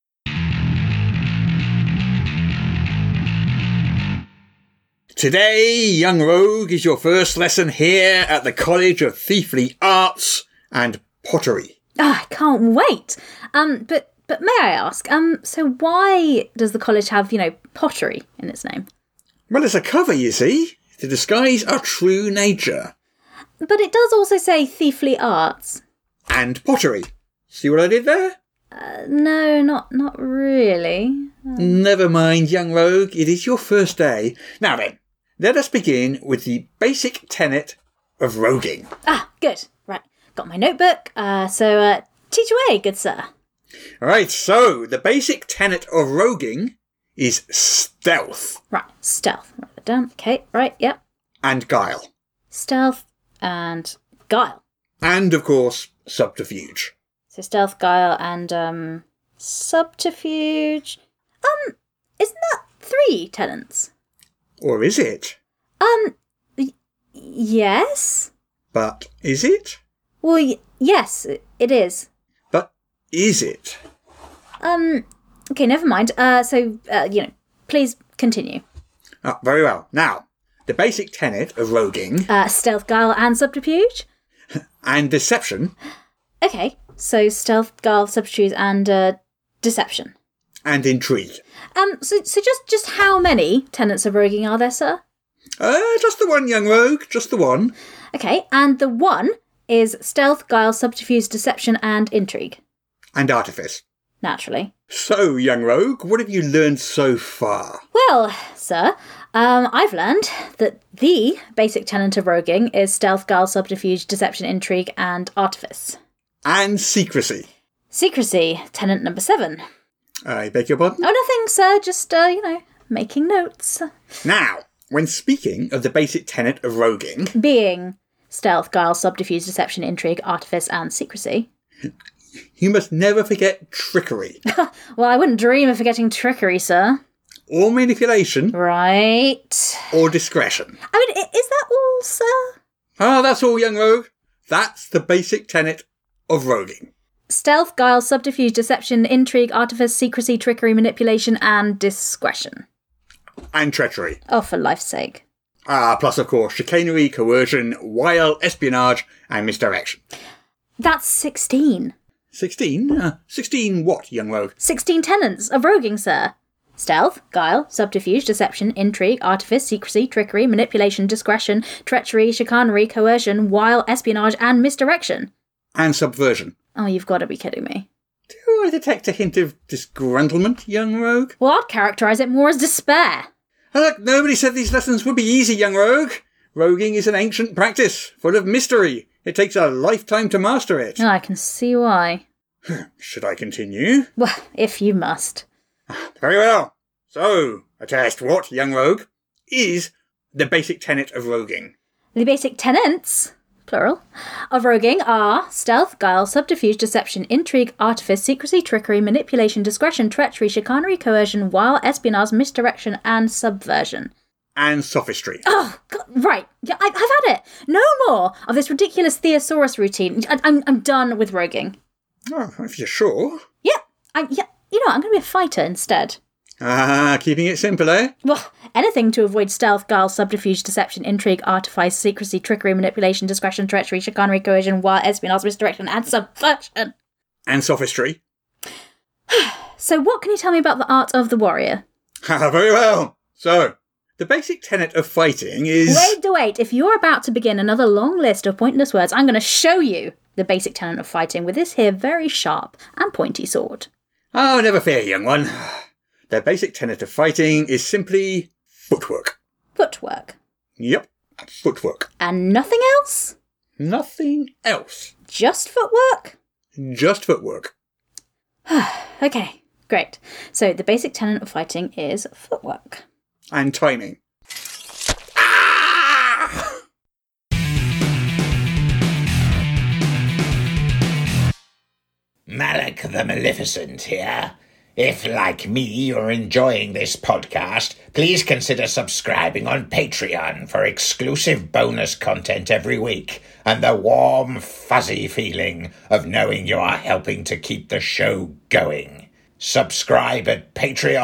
[SPEAKER 7] Today, young rogue, is your first lesson here at the College of Thiefly Arts and Pottery.
[SPEAKER 5] I can't wait. But may I ask, so why does the college have, pottery in its name?
[SPEAKER 7] Well, it's a cover, you see, to disguise our true nature.
[SPEAKER 5] But it does also say Thiefly Arts.
[SPEAKER 7] And Pottery. See what I did there?
[SPEAKER 5] No, not really.
[SPEAKER 7] Never mind, young rogue. It is your first day. Now then, let us begin with the basic tenet of roguing.
[SPEAKER 5] Ah, good. Right. Got my notebook. So teach away, good sir.
[SPEAKER 7] Right, so the basic tenet of roguing is stealth.
[SPEAKER 5] Right, stealth. Write that down. Okay, right, yep.
[SPEAKER 7] And guile.
[SPEAKER 5] Stealth and guile.
[SPEAKER 7] And, of course, subterfuge.
[SPEAKER 5] So stealth, guile, and subterfuge. Isn't that 3 tenets?
[SPEAKER 7] Or is it?
[SPEAKER 5] Yes.
[SPEAKER 7] But is it?
[SPEAKER 5] Well, yes, it is.
[SPEAKER 7] But is it?
[SPEAKER 5] Okay, never mind. Please continue.
[SPEAKER 7] Oh, very well. Now, the basic tenet of roguing...
[SPEAKER 5] stealth, guile, and subterfuge?
[SPEAKER 7] And deception.
[SPEAKER 5] Okay, so stealth, guile, subterfuge, and deception.
[SPEAKER 7] And intrigue.
[SPEAKER 5] So just how many tenets of roguing are there, sir?
[SPEAKER 7] Just the one, young rogue. Just the one.
[SPEAKER 5] Okay, and the one is stealth, guile, subterfuge, deception, and intrigue.
[SPEAKER 7] And artifice.
[SPEAKER 5] Naturally.
[SPEAKER 7] So, young rogue, what have you learned so far?
[SPEAKER 5] Well, sir, I've learned that the basic tenet of roguing is stealth, guile, subterfuge, deception, intrigue, and artifice.
[SPEAKER 7] And secrecy.
[SPEAKER 5] Secrecy, tenet number 7.
[SPEAKER 7] I beg your pardon?
[SPEAKER 5] Oh, nothing, sir. Just, making notes.
[SPEAKER 7] Now, when speaking of the basic tenet of roguing...
[SPEAKER 5] Being stealth, guile, subterfuge, deception, intrigue, artifice, and secrecy...
[SPEAKER 7] You must never forget trickery.
[SPEAKER 5] Well, I wouldn't dream of forgetting trickery, sir.
[SPEAKER 7] or manipulation.
[SPEAKER 6] Right.
[SPEAKER 7] Or discretion.
[SPEAKER 6] I mean, is that all, sir?
[SPEAKER 7] Ah, that's all, young rogue. That's the basic tenet of roguing.
[SPEAKER 6] Stealth, guile, subterfuge, deception, intrigue, artifice, secrecy, trickery, manipulation, and discretion.
[SPEAKER 7] And treachery.
[SPEAKER 6] Oh, for life's sake.
[SPEAKER 7] Plus, of course, chicanery, coercion, wile, espionage, and misdirection.
[SPEAKER 6] That's 16.
[SPEAKER 7] 16? 16 what, young rogue?
[SPEAKER 6] 16 tenets of roguing, sir. Stealth, guile, subterfuge, deception, intrigue, artifice, secrecy, trickery, manipulation, discretion, treachery, chicanery, coercion, wile, espionage, and misdirection.
[SPEAKER 7] And subversion.
[SPEAKER 6] Oh, you've got to be kidding me.
[SPEAKER 7] Do I detect a hint of disgruntlement, young rogue?
[SPEAKER 6] Well, I'd characterise it more as despair.
[SPEAKER 7] Look, nobody said these lessons would be easy, young rogue. Roguing is an ancient practice, full of mystery. It takes a lifetime to master it.
[SPEAKER 6] I can see why.
[SPEAKER 7] Should I continue?
[SPEAKER 6] Well, if you must.
[SPEAKER 7] Very well. So, a test what, young rogue, is the basic tenet of roguing?
[SPEAKER 6] The basic tenets, plural, of roguing are stealth, guile, subterfuge, deception, intrigue, artifice, secrecy, trickery, manipulation, discretion, treachery, chicanery, coercion, wile, espionage, misdirection, and subversion.
[SPEAKER 7] And sophistry.
[SPEAKER 6] Oh, God, right. Yeah, I've had it. No more of this ridiculous thesaurus routine. I'm done with roguing.
[SPEAKER 7] Oh, if you're sure.
[SPEAKER 6] Yeah. You know what, I'm going to be a fighter instead.
[SPEAKER 7] Keeping it simple, eh?
[SPEAKER 6] Well, anything to avoid stealth, guile, subterfuge, deception, intrigue, artifice, secrecy, trickery, manipulation, discretion, treachery, chicanery, coercion, wile, espionage, misdirection, and subversion.
[SPEAKER 7] And sophistry.
[SPEAKER 6] So what can you tell me about the art of the warrior?
[SPEAKER 7] Very well. So, the basic tenet of fighting is...
[SPEAKER 6] Wait. If you're about to begin another long list of pointless words, I'm going to show you the basic tenet of fighting with this here very sharp and pointy sword.
[SPEAKER 7] Oh, never fear, young one. The basic tenet of fighting is simply footwork.
[SPEAKER 6] Footwork?
[SPEAKER 7] Yep, footwork.
[SPEAKER 6] And nothing else?
[SPEAKER 7] Nothing else.
[SPEAKER 6] Just footwork?
[SPEAKER 7] Just footwork.
[SPEAKER 6] Okay, great. So the basic tenet of fighting is footwork.
[SPEAKER 7] And timing.
[SPEAKER 3] Malak the Maleficent here. If, like me, you're enjoying this podcast, please consider subscribing on Patreon for exclusive bonus content every week and the warm, fuzzy feeling of knowing you are helping to keep the show going. Subscribe at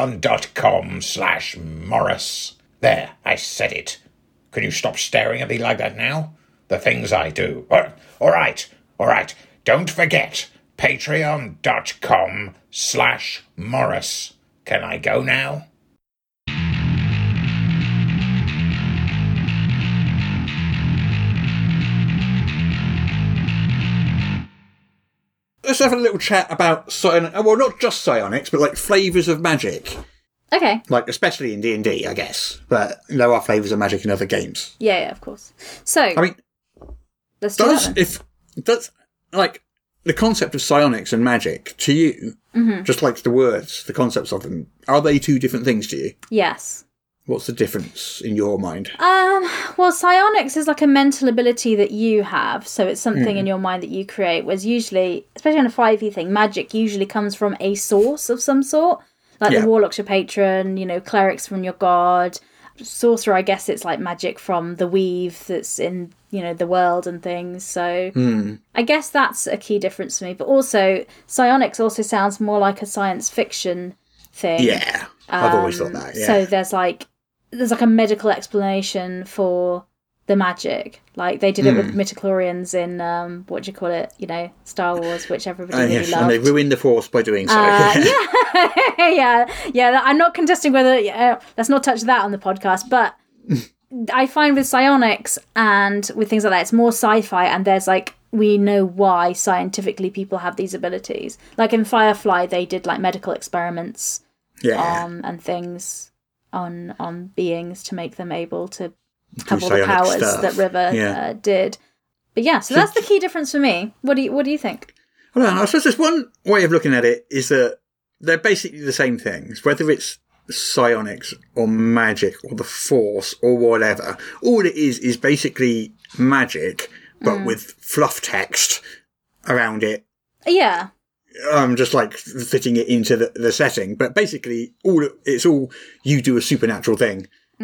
[SPEAKER 3] patreon.com/Morris. There, I said it. Can you stop staring at me like that now? The things I do. All right. Don't forget. Patreon.com/Morris. Can I go now?
[SPEAKER 7] Let's have a little chat about not just psionics, but like flavours of magic.
[SPEAKER 6] Okay.
[SPEAKER 7] Like, especially in D&D, I guess. But there are flavours of magic in other games.
[SPEAKER 6] Yeah, of course. So,
[SPEAKER 7] I mean,
[SPEAKER 6] let's do that then.
[SPEAKER 7] The concept of psionics and magic, to you, just like the words, the concepts of them, are they two different things to you?
[SPEAKER 6] Yes.
[SPEAKER 7] What's the difference in your mind?
[SPEAKER 6] Well, psionics is like a mental ability that you have, so it's something in your mind that you create, whereas usually, especially on a 5e thing, magic usually comes from a source of some sort. Like the warlock's your patron, cleric's from your god. Sorcerer, I guess it's like magic from the weave that's in, the world and things. So I guess that's a key difference for me. But also, psionics also sounds more like a science fiction thing.
[SPEAKER 7] Yeah, I've always thought that, yeah.
[SPEAKER 6] So there's like a medical explanation for the magic. Like they did it with midichlorians in, Star Wars, which everybody really loved.
[SPEAKER 7] And they ruined the Force by doing so.
[SPEAKER 6] Yeah, I'm not contesting whether... let's not touch that on the podcast, but I find with psionics and with things like that, it's more sci-fi, and there's we know why scientifically people have these abilities. Like in Firefly, they did medical experiments and things on beings to make them able to have all the powers stuff that River did. But yeah, so that's the key difference for me. What do you think?
[SPEAKER 7] Well, I suppose there's one way of looking at it is that they're basically the same things, whether it's psionics or magic or the Force or whatever. All it is basically magic, but with fluff text around it.
[SPEAKER 6] Yeah.
[SPEAKER 7] just like fitting it into the setting. But basically, it's all you do a supernatural thing,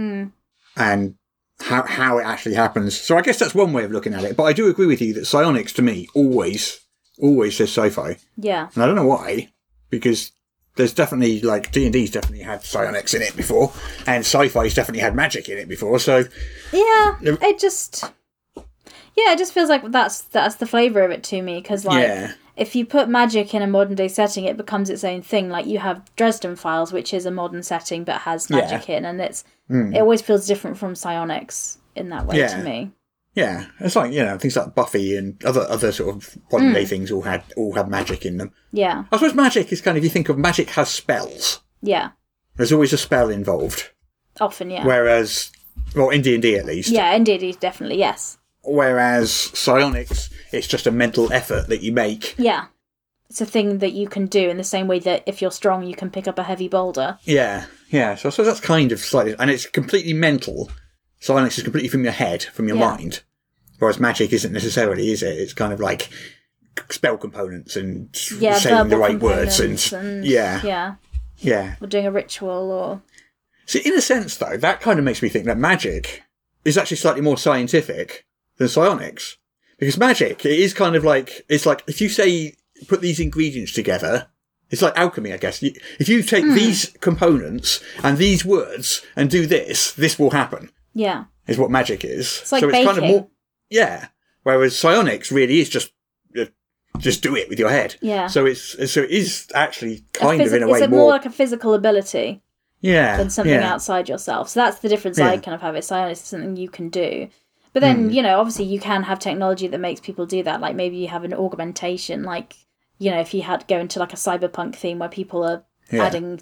[SPEAKER 7] and how it actually happens. So I guess that's one way of looking at it. But I do agree with you that psionics to me always says sci-fi.
[SPEAKER 5] Yeah,
[SPEAKER 7] and I don't know why, because there's definitely like D&D's definitely had psionics in it before, and sci-fi's definitely had magic in it before. So
[SPEAKER 5] yeah, it just feels like that's the flavour of it to me, because if you put magic in a modern day setting, it becomes its own thing. Like you have Dresden Files, which is a modern setting but has magic in, and it always feels different from psionics in that way to me.
[SPEAKER 7] Yeah, it's like, things like Buffy and other sort of modern day things all have magic in them.
[SPEAKER 5] Yeah.
[SPEAKER 7] I suppose magic is kind of, you think of magic has spells.
[SPEAKER 5] Yeah.
[SPEAKER 7] There's always a spell involved.
[SPEAKER 5] Often, yeah.
[SPEAKER 7] Whereas, well, in D&D at least.
[SPEAKER 5] Yeah, in D&D definitely, yes.
[SPEAKER 7] Whereas psionics, it's just a mental effort that you make.
[SPEAKER 5] Yeah. It's a thing that you can do in the same way that if you're strong, you can pick up a heavy boulder.
[SPEAKER 7] Yeah. So I suppose that's kind of slightly, and it's completely mental. Psionics is completely from your head, from your mind. Whereas magic isn't necessarily, is it? It's kind of like spell components and saying the right words and yeah.
[SPEAKER 5] Or doing a ritual or...
[SPEAKER 7] So in a sense, though, that kind of makes me think that magic is actually slightly more scientific than psionics. Because magic, it is kind of like, it's like if you say, put these ingredients together, it's like alchemy, I guess. If you take these components and these words and do this will happen.
[SPEAKER 5] Yeah.
[SPEAKER 7] Is what magic is.
[SPEAKER 5] It's like baking. It's kind of more,
[SPEAKER 7] whereas psionics really is just do it with your head.
[SPEAKER 5] Yeah.
[SPEAKER 7] So it is actually kind of in a way
[SPEAKER 5] it's more like a physical ability.
[SPEAKER 7] Yeah.
[SPEAKER 5] Than something outside yourself. So that's the difference I kind of have. It's psionics is something you can do. But then, obviously you can have technology that makes people do that. Like maybe you have an augmentation, like, if you had to go into like a cyberpunk theme where people are adding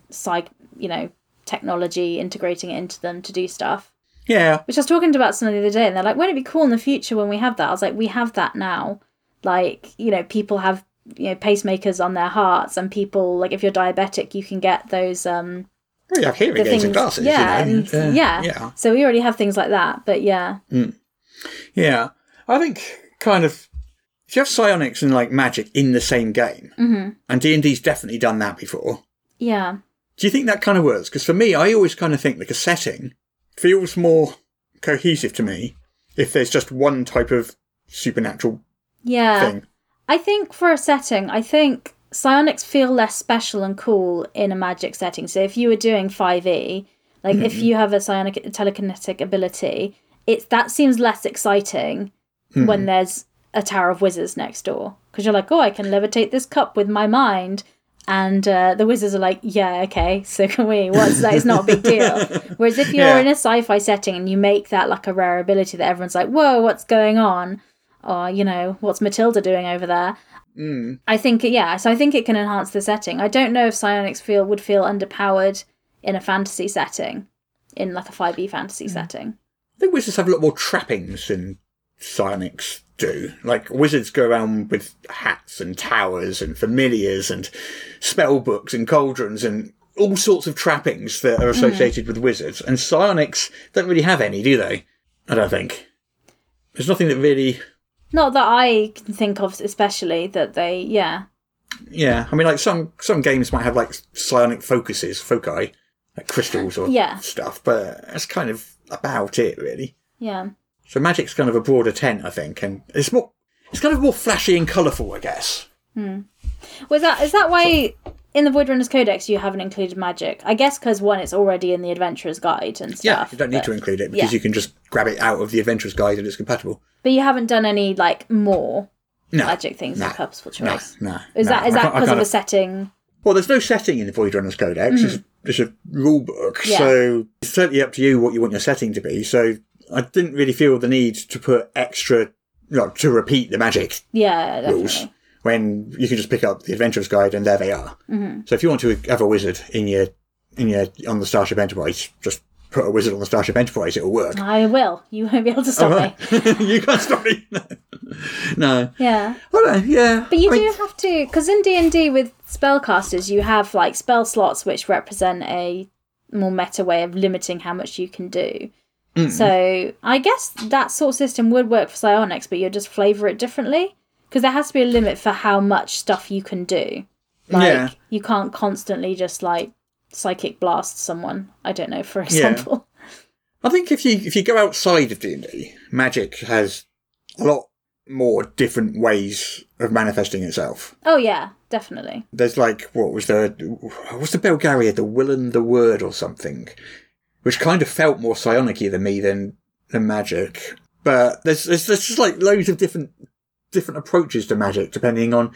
[SPEAKER 5] technology, integrating it into them to do stuff.
[SPEAKER 7] Yeah.
[SPEAKER 5] Which I was talking about someone the other day, and they're like, won't it be cool in the future when we have that? I was like, we have that now. Like, people have, pacemakers on their hearts, and people, like, if you're diabetic, you can get those...
[SPEAKER 7] you have hearing aids and glasses.
[SPEAKER 5] Yeah, So we already have things like that, but yeah.
[SPEAKER 7] Yeah. I think kind of... If you have psionics and, like, magic in the same game, and D&D's definitely done that before.
[SPEAKER 5] Yeah.
[SPEAKER 7] Do you think that kind of works? Because for me, I always kind of think, like, a setting feels more cohesive to me if there's just one type of supernatural thing.
[SPEAKER 5] I think for a setting, psionics feel less special and cool in a magic setting. So if you were doing 5e, like if you have a psionic telekinetic ability, that seems less exciting when there's a Tower of Wizards next door. Because you're like, I can levitate this cup with my mind. And the wizards are like, yeah, okay, so can we? What's that? It's not a big deal. Whereas if you're in a sci-fi setting and you make that like a rare ability that everyone's like, whoa, what's going on? Or, what's Matilda doing over there? I think, so I think it can enhance the setting. I don't know if psionics would feel underpowered in a fantasy setting, in like a 5e fantasy setting.
[SPEAKER 7] I think wizards have a lot more trappings than psionics do. Like, wizards go around with hats and towers and familiars and spell books and cauldrons and all sorts of trappings that are associated with wizards. And psionics don't really have any, do they? I don't think. There's nothing that really...
[SPEAKER 5] Not that I can think of especially that they,
[SPEAKER 7] Yeah, I mean, like, some games might have, like, psionic foci, like crystals or stuff, but that's kind of about it, really.
[SPEAKER 5] Yeah.
[SPEAKER 7] So magic's kind of a broader tent, I think, and it's kind of more flashy and colourful, I guess.
[SPEAKER 5] Is that why in the Voidrunner's Codex you haven't included magic? I guess because one, it's already in the Adventurer's Guide and stuff.
[SPEAKER 7] Yeah, you don't need to include it because you can just grab it out of the Adventurer's Guide and it's compatible.
[SPEAKER 5] But you haven't done any like more magic things in Purposeful Choice.
[SPEAKER 7] No.
[SPEAKER 5] Is that because of a setting?
[SPEAKER 7] Well, there's no setting in the Voidrunner's Codex. It's a rule book, so it's certainly up to you what you want your setting to be. So I didn't really feel the need to put extra, to repeat the magic rules when you can just pick up the Adventurer's Guide and there they are. So if you want to have a wizard on the Starship Enterprise, just put a wizard on the Starship Enterprise, it'll work.
[SPEAKER 5] I will. You won't be able to stop me.
[SPEAKER 7] You can't stop me. No.
[SPEAKER 5] Yeah.
[SPEAKER 7] Yeah.
[SPEAKER 5] But you do have to, because in D&D with spellcasters, you have like spell slots which represent a more meta way of limiting how much you can do. So I guess that sort of system would work for psionics, but you'll just flavour it differently. Because there has to be a limit for how much stuff you can do. Like, you can't constantly just, like, psychic blast someone, I don't know, for example.
[SPEAKER 7] Yeah. I think if you go outside of D&D, magic has a lot more different ways of manifesting itself.
[SPEAKER 5] Oh, yeah, definitely.
[SPEAKER 7] There's, like, what's the Belgaria, the Will and the Word or something, which kind of felt more psionic-y than me than magic. But there's just, like, loads of different approaches to magic, depending on...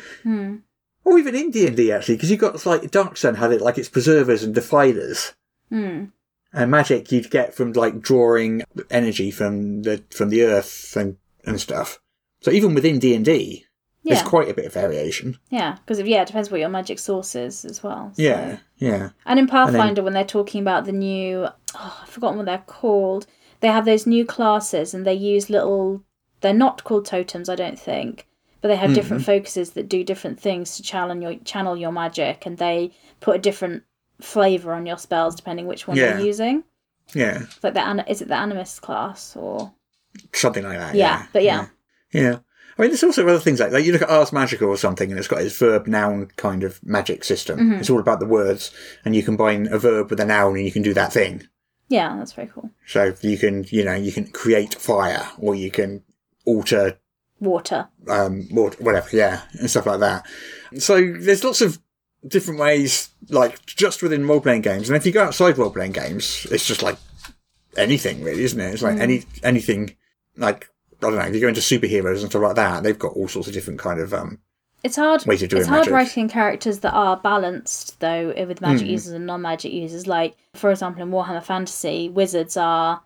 [SPEAKER 7] Or even in D&D, actually, because you've got, like, Dark Sun had it, like, its preservers and defilers. And magic you'd get from, like, drawing energy from the earth and stuff. So even within D&D, there's quite a bit of variation.
[SPEAKER 5] Yeah, because, it depends what your magic source is as well. So.
[SPEAKER 7] Yeah.
[SPEAKER 5] And in Pathfinder, when they're talking about the new... I've forgotten what they're called. They have those new classes, and they use little... They're not called totems, I don't think. But they have different focuses that do different things to channel your magic, and they put a different flavour on your spells depending which one you're using.
[SPEAKER 7] Yeah.
[SPEAKER 5] It's like is it the Animist class or
[SPEAKER 7] something like that?
[SPEAKER 5] Yeah. But yeah.
[SPEAKER 7] I mean, there's also other things like you look at Ars Magica or something, and it's got its verb noun kind of magic system. It's all about the words, and you combine a verb with a noun, and you can do that thing.
[SPEAKER 5] Yeah, that's very cool.
[SPEAKER 7] So you can create fire, or you can alter
[SPEAKER 5] water,
[SPEAKER 7] whatever, and stuff like that. So there's lots of different ways, like just within role-playing games. And if you go outside role-playing games, it's just like anything, really, isn't it? It's like anything, like, I don't know, if you go into superheroes and stuff like that, they've got all sorts of different kind of
[SPEAKER 5] it's hard
[SPEAKER 7] ways of doing
[SPEAKER 5] it's
[SPEAKER 7] magic.
[SPEAKER 5] Hard writing characters that are balanced, though, with magic users and non-magic users. Like, for example, in Warhammer Fantasy, wizards are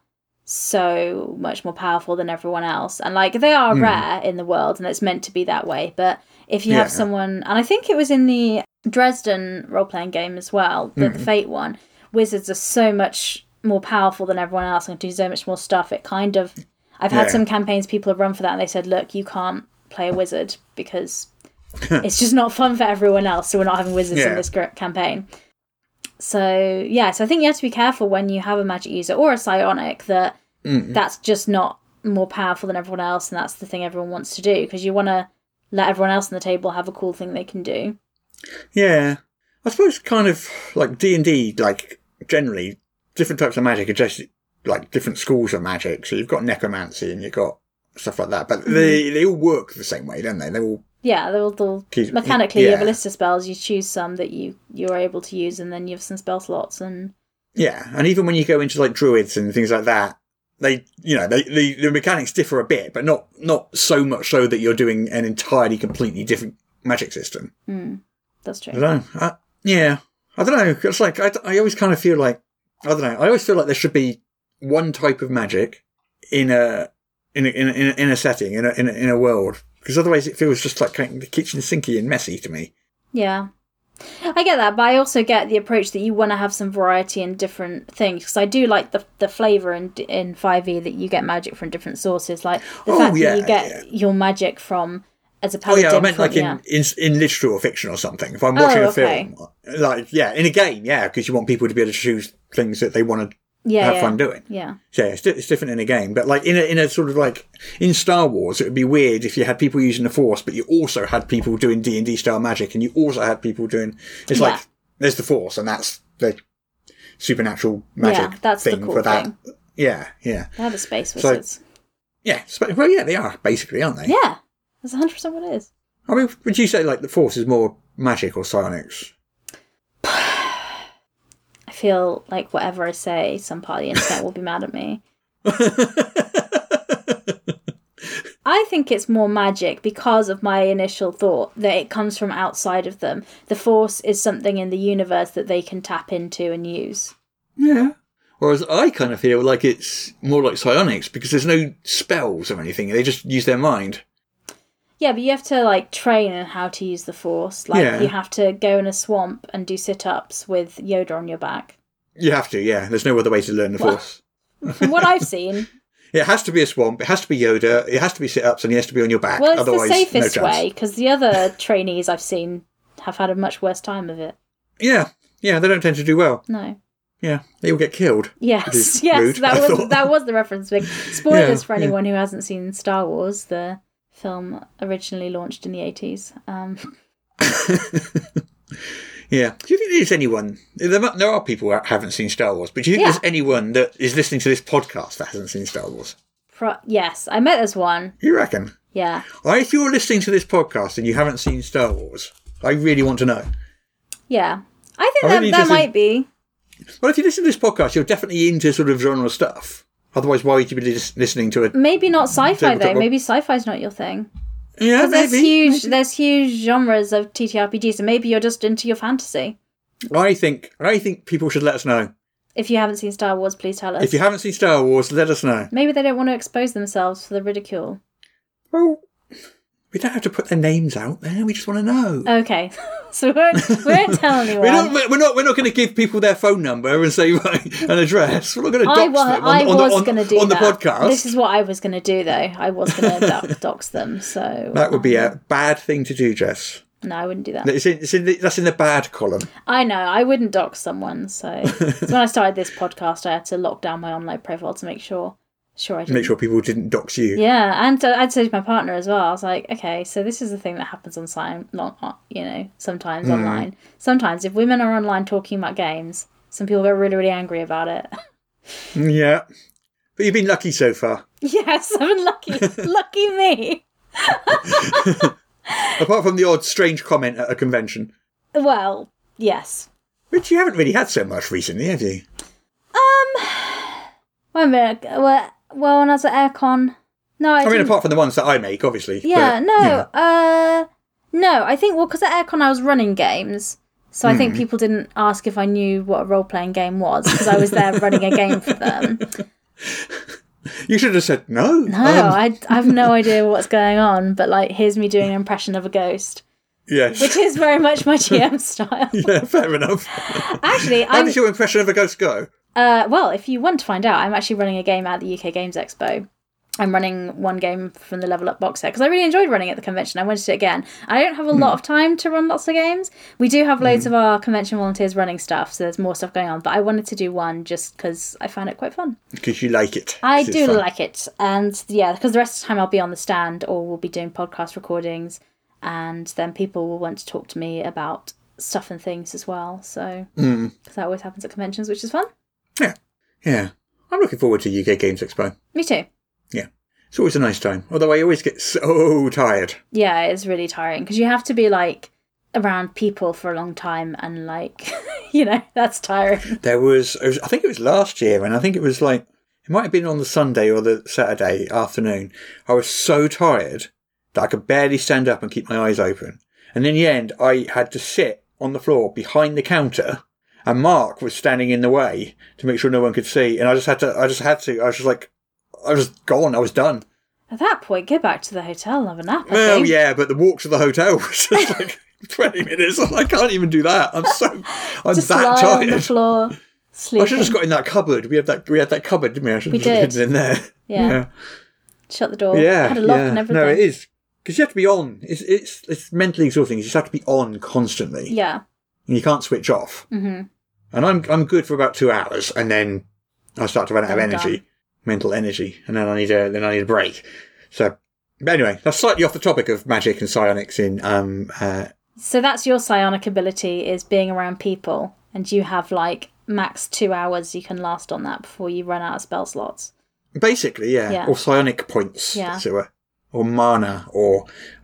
[SPEAKER 5] so much more powerful than everyone else, and like they are rare in the world, and it's meant to be that way. But if you have someone, and I think it was in the Dresden role-playing game as well, the Fate one, wizards are so much more powerful than everyone else and do so much more stuff. It kind of, I've had some campaigns people have run for that, and they said, look, you can't play a wizard because it's just not fun for everyone else, so we're not having wizards in this campaign. So I think you have to be careful when you have a magic user or a psionic that that's just not more powerful than everyone else, and that's the thing everyone wants to do, because you want to let everyone else on the table have a cool thing they can do.
[SPEAKER 7] Yeah. I suppose kind of like D&D, like generally different types of magic are just like different schools of magic. So you've got necromancy and you've got stuff like that, but they all work the same way, don't they? They all...
[SPEAKER 5] Yeah, they'll mechanically, you have a list of spells, you choose some that you're able to use, and then you have some spell slots. And
[SPEAKER 7] and even when you go into like druids and things like that, the mechanics differ a bit, but not so much so that you're doing an entirely completely different magic system.
[SPEAKER 5] That's true.
[SPEAKER 7] I don't know. I don't know. It's like I always kind of feel like, I don't know. I always feel like there should be one type of magic in a setting, in a world. Because otherwise it feels just like kind of kitchen sinky and messy to me.
[SPEAKER 5] Yeah. I get that, but I also get the approach that you want to have some variety in different things. Because I do like the flavour in 5e that you get magic from different sources. Like the fact that you get your magic from as a paladin.
[SPEAKER 7] I meant like in literature or fiction or something. If I'm watching a film, like, in a game, because you want people to be able to choose things that they want to have fun doing.
[SPEAKER 5] Yeah.
[SPEAKER 7] So it's different in a game, but like in a sort of like in Star Wars, it would be weird if you had people using the Force, but you also had people doing D&D style magic, and you also had people doing. It's like there's the Force, and that's the supernatural magic
[SPEAKER 5] that's
[SPEAKER 7] thing
[SPEAKER 5] the cool
[SPEAKER 7] for that.
[SPEAKER 5] Thing.
[SPEAKER 7] Yeah.
[SPEAKER 5] They have the space wizards.
[SPEAKER 7] They are basically, aren't they?
[SPEAKER 5] Yeah, that's 100% what it is.
[SPEAKER 7] I mean, would you say like the Force is more magic or psionics?
[SPEAKER 5] I feel like whatever I say, some part of the internet will be mad at me. I think it's more magic because of my initial thought that it comes from outside of them. The Force is something in the universe that they can tap into and use.
[SPEAKER 7] Yeah. Whereas I kind of feel like it's more like psionics because there's no spells or anything. They just use their mind.
[SPEAKER 5] Yeah, but you have to, like, train on how to use the Force. Like, you have to go in a swamp and do sit-ups with Yoda on your back.
[SPEAKER 7] You have to, yeah. There's no other way to learn the Force.
[SPEAKER 5] From what I've seen.
[SPEAKER 7] It has to be a swamp, it has to be Yoda, it has to be sit-ups, and he has to be on your back.
[SPEAKER 5] Well, it's
[SPEAKER 7] otherwise,
[SPEAKER 5] the safest
[SPEAKER 7] no
[SPEAKER 5] way, because the other trainees I've seen have had a much worse time of it.
[SPEAKER 7] Yeah, they don't tend to do well.
[SPEAKER 5] No.
[SPEAKER 7] Yeah, they all get killed.
[SPEAKER 5] Yes,
[SPEAKER 7] rude,
[SPEAKER 5] that was the reference. Spoilers for anyone who hasn't seen Star Wars, the film originally launched in the 80s.
[SPEAKER 7] Yeah. Do you think there's anyone... There are people who haven't seen Star Wars, but do you think there's anyone that is listening to this podcast that hasn't seen Star Wars?
[SPEAKER 5] Yes, I bet there's one.
[SPEAKER 7] You reckon?
[SPEAKER 5] Yeah.
[SPEAKER 7] If you're listening to this podcast and you haven't seen Star Wars, I really want to know.
[SPEAKER 5] Yeah. I think that might be.
[SPEAKER 7] Well, if you listen to this podcast, you're definitely into sort of genre stuff. Otherwise, why would you be listening to it?
[SPEAKER 5] Maybe not sci-fi, though. Maybe sci-fi's not your thing.
[SPEAKER 7] Yeah, maybe.
[SPEAKER 5] There's huge genres of TTRPGs, so maybe you're just into your fantasy.
[SPEAKER 7] I think people should let us know.
[SPEAKER 5] If you haven't seen Star Wars, please tell us.
[SPEAKER 7] If you haven't seen Star Wars, let us know.
[SPEAKER 5] Maybe they don't want to expose themselves for the ridicule.
[SPEAKER 7] Well, we don't have to put their names out there. We just want to know.
[SPEAKER 5] Okay, so we won't tell anyone.
[SPEAKER 7] We're not going to give people their phone number and say an address. We're not going to dox them on the podcast.
[SPEAKER 5] This is what I was going to do, though. I was going to dox them. So
[SPEAKER 7] that would be a bad thing to do, Jess.
[SPEAKER 5] No, I wouldn't do that.
[SPEAKER 7] That's in the bad column.
[SPEAKER 5] I know. I wouldn't dox someone. So when I started this podcast, I had to lock down my online profile to make sure I didn't.
[SPEAKER 7] Make sure people didn't dox you.
[SPEAKER 5] Yeah, and I'd say to my partner as well. I was like, okay, so this is the thing that happens on sometimes online. Sometimes if women are online talking about games, some people get really, really angry about it.
[SPEAKER 7] Yeah, but you've been lucky so far.
[SPEAKER 5] Yes, I've been lucky. Lucky me.
[SPEAKER 7] Apart from the odd strange comment at a convention.
[SPEAKER 5] Well, yes.
[SPEAKER 7] Which you haven't really had so much recently, have you?
[SPEAKER 5] Wait a minute. Well, when I was at Aircon... No, I mean,
[SPEAKER 7] apart from the ones that I make, obviously.
[SPEAKER 5] Yeah, no, I think, because at Aircon I was running games, so I think people didn't ask if I knew what a role-playing game was, because I was there running a game for them.
[SPEAKER 7] You should have said no.
[SPEAKER 5] No, I have no idea what's going on, but, here's me doing an impression of a ghost.
[SPEAKER 7] Yes.
[SPEAKER 5] Which is very much my GM style.
[SPEAKER 7] Yeah, fair enough.
[SPEAKER 5] Actually,
[SPEAKER 7] how does your impression of a ghost go?
[SPEAKER 5] Well, if you want to find out, I'm actually running a game at the UK Games Expo. I'm running one game from the Level Up box set because I really enjoyed running at the convention. I wanted to do it again. I don't have a lot of time to run lots of games. We do have loads of our convention volunteers running stuff, so there's more stuff going on. But I wanted to do one just because I found it quite fun.
[SPEAKER 7] Because you like it.
[SPEAKER 5] I do like it. And yeah, because the rest of the time I'll be on the stand or we'll be doing podcast recordings. And then people will want to talk to me about stuff and things as well. So because that always happens at conventions, which is fun.
[SPEAKER 7] Yeah. I'm looking forward to UK Games Expo.
[SPEAKER 5] Me too.
[SPEAKER 7] Yeah. It's always a nice time. Although I always get so tired.
[SPEAKER 5] Yeah, it's really tiring because you have to be around people for a long time and that's tiring.
[SPEAKER 7] I think it was last year, and I think it was it might have been on the Sunday or the Saturday afternoon. I was so tired that I could barely stand up and keep my eyes open. And in the end, I had to sit on the floor behind the counter, and Mark was standing in the way to make sure no one could see. And I just had to. I was gone. I was done.
[SPEAKER 5] At that point, go back to the hotel and have a nap.
[SPEAKER 7] Well, yeah, but the walk to the hotel was just 20 minutes. I can't even do that. I'm
[SPEAKER 5] just
[SPEAKER 7] that
[SPEAKER 5] lie
[SPEAKER 7] tired.
[SPEAKER 5] On the floor, sleeping.
[SPEAKER 7] I should have just got in that cupboard. We had that cupboard, didn't we? I should have just hidden in there.
[SPEAKER 5] Yeah. Shut the door.
[SPEAKER 7] Yeah.
[SPEAKER 5] Had a lock and everything.
[SPEAKER 7] No, it is. Because you have to be on. It's mentally exhausting. You just have to be on constantly.
[SPEAKER 5] Yeah.
[SPEAKER 7] And you can't switch off. Mm-hmm. And I'm good for about 2 hours, and then I start to run out of energy, mental energy, and then I need a break. So, but anyway, that's slightly off the topic of magic and psionics in.
[SPEAKER 5] So that's your psionic ability, is being around people, and you have max 2 hours you can last on that before you run out of spell slots.
[SPEAKER 7] Basically, yeah. Or psionic points, as it were, or mana, or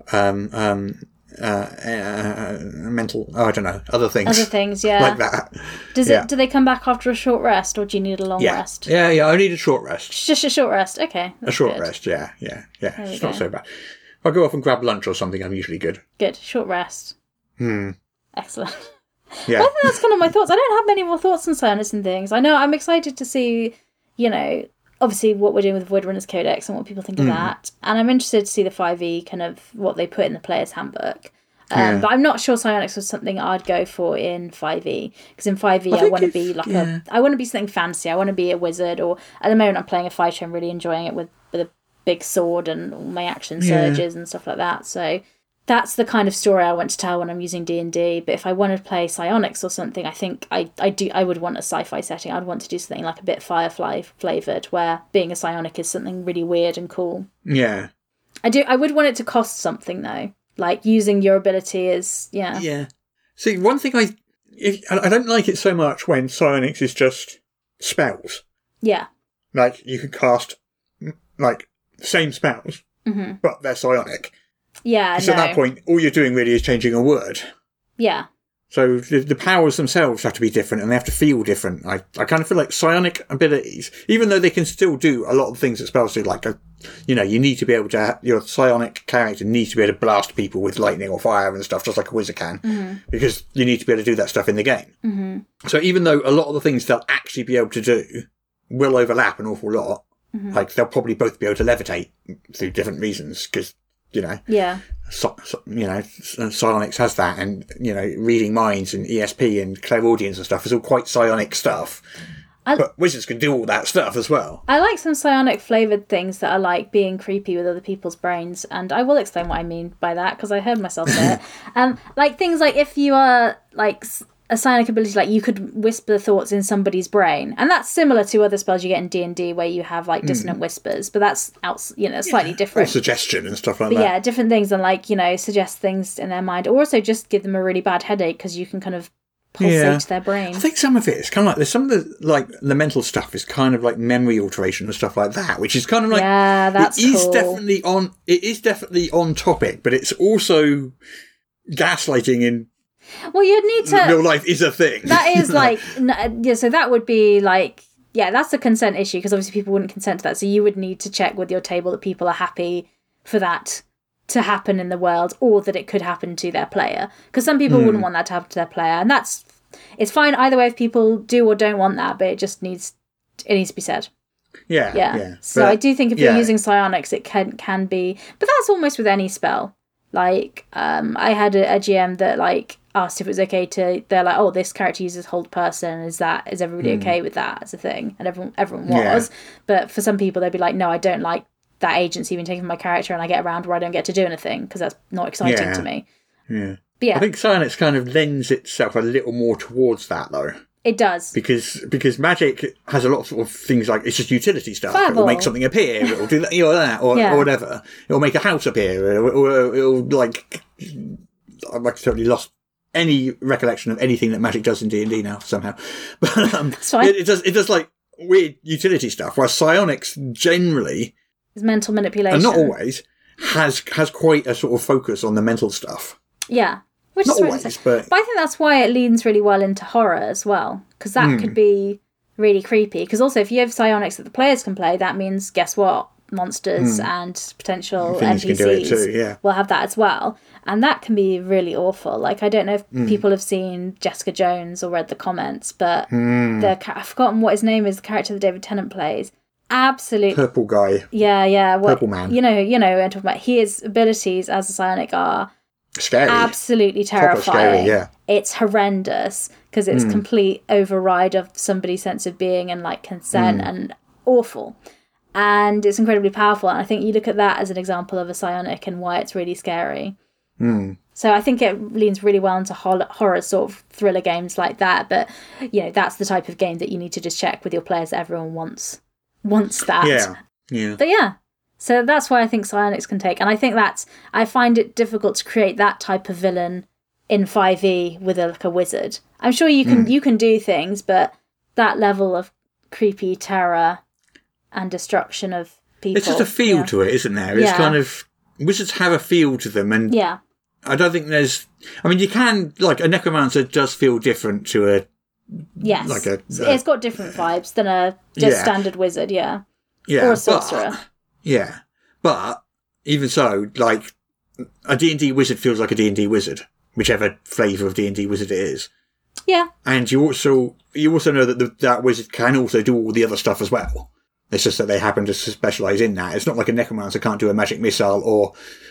[SPEAKER 7] mental. I don't know, other things.
[SPEAKER 5] Yeah,
[SPEAKER 7] like that.
[SPEAKER 5] Do they come back after a short rest, or do you need a long rest?
[SPEAKER 7] Yeah. I need a short rest.
[SPEAKER 5] Just a short rest. Okay,
[SPEAKER 7] a short rest. Yeah. It's not so bad. If I go off and grab lunch or something, I'm usually good.
[SPEAKER 5] Good, short rest. Excellent.
[SPEAKER 7] Yeah,
[SPEAKER 5] I think that's kind of my thoughts. I don't have many more thoughts on psionics and things. I know I'm excited to see, obviously what we're doing with Void Runners Codex and what people think of that. And I'm interested to see the 5e, kind of what they put in the player's handbook. But I'm not sure psionics was something I'd go for in 5e. Because in 5e I want to be I want to be something fancy. I want to be a wizard, or at the moment I'm playing a fighter. I'm really enjoying it with a big sword and all my action surges and stuff like that. So that's the kind of story I want to tell when I'm using D&D. But if I wanted to play psionics or something, I think I would want a sci-fi setting. I'd want to do something a bit Firefly flavoured, where being a psionic is something really weird and cool.
[SPEAKER 7] Yeah.
[SPEAKER 5] I would want it to cost something, though. Using your ability is,
[SPEAKER 7] Yeah. See, one thing I don't like it so much when psionics is just spells.
[SPEAKER 5] Yeah.
[SPEAKER 7] Like, you can cast, like, the same spells, but they're psionic.
[SPEAKER 5] Yeah,
[SPEAKER 7] So at that point, all you're doing really is changing a word.
[SPEAKER 5] Yeah.
[SPEAKER 7] So the powers themselves have to be different, and they have to feel different. I kind of feel like psionic abilities, even though they can still do a lot of things that spells do, like, you need to be able to, your psionic character needs to be able to blast people with lightning or fire and stuff, just like a wizard can, because you need to be able to do that stuff in the game. Mm-hmm. So even though a lot of the things they'll actually be able to do will overlap an awful lot, like, they'll probably both be able to levitate through different reasons, because,
[SPEAKER 5] yeah.
[SPEAKER 7] Psionics has that, and, reading minds and ESP and clairaudience and stuff is all quite psionic stuff. But wizards can do all that stuff as well.
[SPEAKER 5] I like some psionic flavoured things that are like being creepy with other people's brains, and I will explain what I mean by that, because I heard myself say it. Like things like if you are like a psionic ability, like you could whisper thoughts in somebody's brain, and that's similar to other spells you get in D&D where you have like dissonant whispers, but that's slightly different.
[SPEAKER 7] Or suggestion and stuff like
[SPEAKER 5] that.
[SPEAKER 7] Yeah,
[SPEAKER 5] different things, and like suggest things in their mind, or also just give them a really bad headache because you can kind of pulsate their brain.
[SPEAKER 7] I think some of it is kind of like, there's some of the mental stuff is kind of like memory alteration and stuff like that, which is kind of like,
[SPEAKER 5] that's cool.
[SPEAKER 7] It is definitely on topic, but it's also gaslighting in.
[SPEAKER 5] Well, you'd need to.
[SPEAKER 7] Real life is a thing.
[SPEAKER 5] That is like, so that would be like, that's a consent issue, because obviously people wouldn't consent to that. So you would need to check with your table that people are happy for that to happen in the world, or that it could happen to their player. Because some people wouldn't want that to happen to their player, and it's fine either way if people do or don't want that, but it needs to be said.
[SPEAKER 7] Yeah.
[SPEAKER 5] So I do think if you're using psionics, it can be, but that's almost with any spell. Like, I had a GM that like asked if it was okay they're like, oh, this character uses hold person, is everybody okay with that as a thing? And everyone was. But for some people they'd be like, no, I don't like that agency being taken from my character, and I get around where I don't get to do anything because that's not exciting to me.
[SPEAKER 7] Yeah.
[SPEAKER 5] But
[SPEAKER 7] I think psionics kind of lends itself a little more towards that though.
[SPEAKER 5] It does.
[SPEAKER 7] Because magic has a lot of things like, it's just utility stuff.
[SPEAKER 5] Fireball.
[SPEAKER 7] It'll make something appear, it'll do that, or whatever. It'll make a house appear, or it'll like, I've totally lost any recollection of anything that magic does in D&D now, somehow. But
[SPEAKER 5] that's fine.
[SPEAKER 7] It does like weird utility stuff, whereas psionics generally
[SPEAKER 5] is mental manipulation.
[SPEAKER 7] And not always, has quite a sort of focus on the mental stuff.
[SPEAKER 5] Yeah. Which
[SPEAKER 7] not
[SPEAKER 5] is
[SPEAKER 7] always, but
[SPEAKER 5] I think that's why it leans really well into horror as well, because that could be really creepy. Because also, if you have psionics that the players can play, that means, guess what? Monsters and potential
[SPEAKER 7] things
[SPEAKER 5] NPCs
[SPEAKER 7] can do it too,
[SPEAKER 5] will have that as well. And that can be really awful. Like, I don't know if people have seen Jessica Jones or read the comments, but I've forgotten what his name is, the character that David Tennant plays. Absolute
[SPEAKER 7] purple guy.
[SPEAKER 5] Yeah.
[SPEAKER 7] Purple man.
[SPEAKER 5] You know, I'm talking about. His abilities as a psionic are
[SPEAKER 7] scary.
[SPEAKER 5] Absolutely terrifying.
[SPEAKER 7] Scary, yeah.
[SPEAKER 5] It's horrendous because it's complete override of somebody's sense of being and like consent and awful. And it's incredibly powerful. And I think you look at that as an example of a psionic and why it's really scary. So I think it leans really well into horror sort of thriller games like that. But, that's the type of game that you need to just check with your players that everyone wants that.
[SPEAKER 7] Yeah.
[SPEAKER 5] But so that's why I think psionics can take. And I think I find it difficult to create that type of villain in 5e with a wizard. I'm sure you can do things, but that level of creepy terror and destruction of people.
[SPEAKER 7] It's just a feel to it, isn't there? It's kind of, wizards have a feel to them, and I don't think you can, like, a necromancer does feel different to a.
[SPEAKER 5] Yes. It's got different vibes than a standard wizard, or a sorcerer.
[SPEAKER 7] But even so, like, a D&D wizard feels like a D&D wizard, whichever flavour of D&D wizard it is.
[SPEAKER 5] Yeah.
[SPEAKER 7] And you also know that that wizard can also do all the other stuff as well. It's just that they happen to specialise in that. It's not like a necromancer can't do a magic missile or,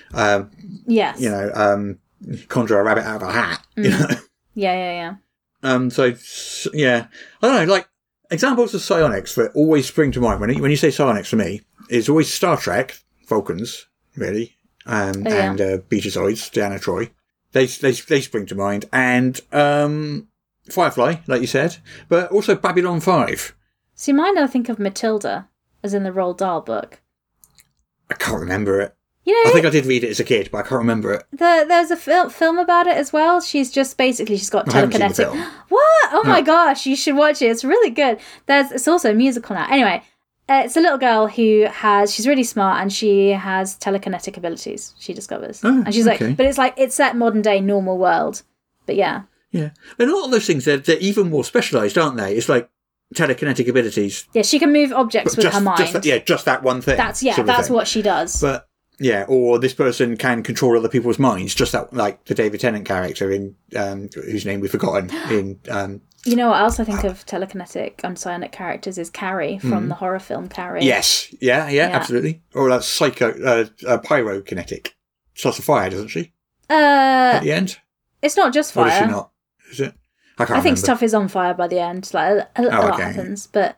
[SPEAKER 7] conjure a rabbit out of a hat. You know?
[SPEAKER 5] Yeah.
[SPEAKER 7] I don't know, like, examples of psionics that always spring to mind when you say psionics for me is always Star Trek, Vulcans, really, and Beatrizoids, Deanna Troi. They spring to mind, and Firefly, like you said, but also Babylon 5.
[SPEAKER 5] See, mine I think of Matilda, as in the Roald Dahl book.
[SPEAKER 7] I can't remember it. I think I did read it as a kid, but I can't remember it.
[SPEAKER 6] There's a film about it as well. She's got telekinetic. What? Oh my gosh, you should watch it. It's really good. It's also a musical now. Anyway, it's a little girl she's really smart and she has telekinetic abilities. She discovers, and she's like, but it's that modern day normal world. But yeah.
[SPEAKER 7] Yeah, and a lot of those things they're even more specialised, aren't they? It's like telekinetic abilities.
[SPEAKER 6] Yeah, she can move objects with her mind.
[SPEAKER 7] Just that one thing.
[SPEAKER 6] That's what she does.
[SPEAKER 7] But yeah, or this person can control other people's minds. Just that, like the David Tennant character in whose name we've forgotten in.
[SPEAKER 6] You know what else I think of telekinetic and psionic characters is Carrie from the horror film Carrie.
[SPEAKER 7] Yes, yeah, absolutely. Or that's pyrokinetic. Starts a fire, doesn't she? At the end.
[SPEAKER 6] It's not just fire.
[SPEAKER 7] Or does she not? Is it? I
[SPEAKER 6] think stuff is on fire by the end. Like a lot happens, but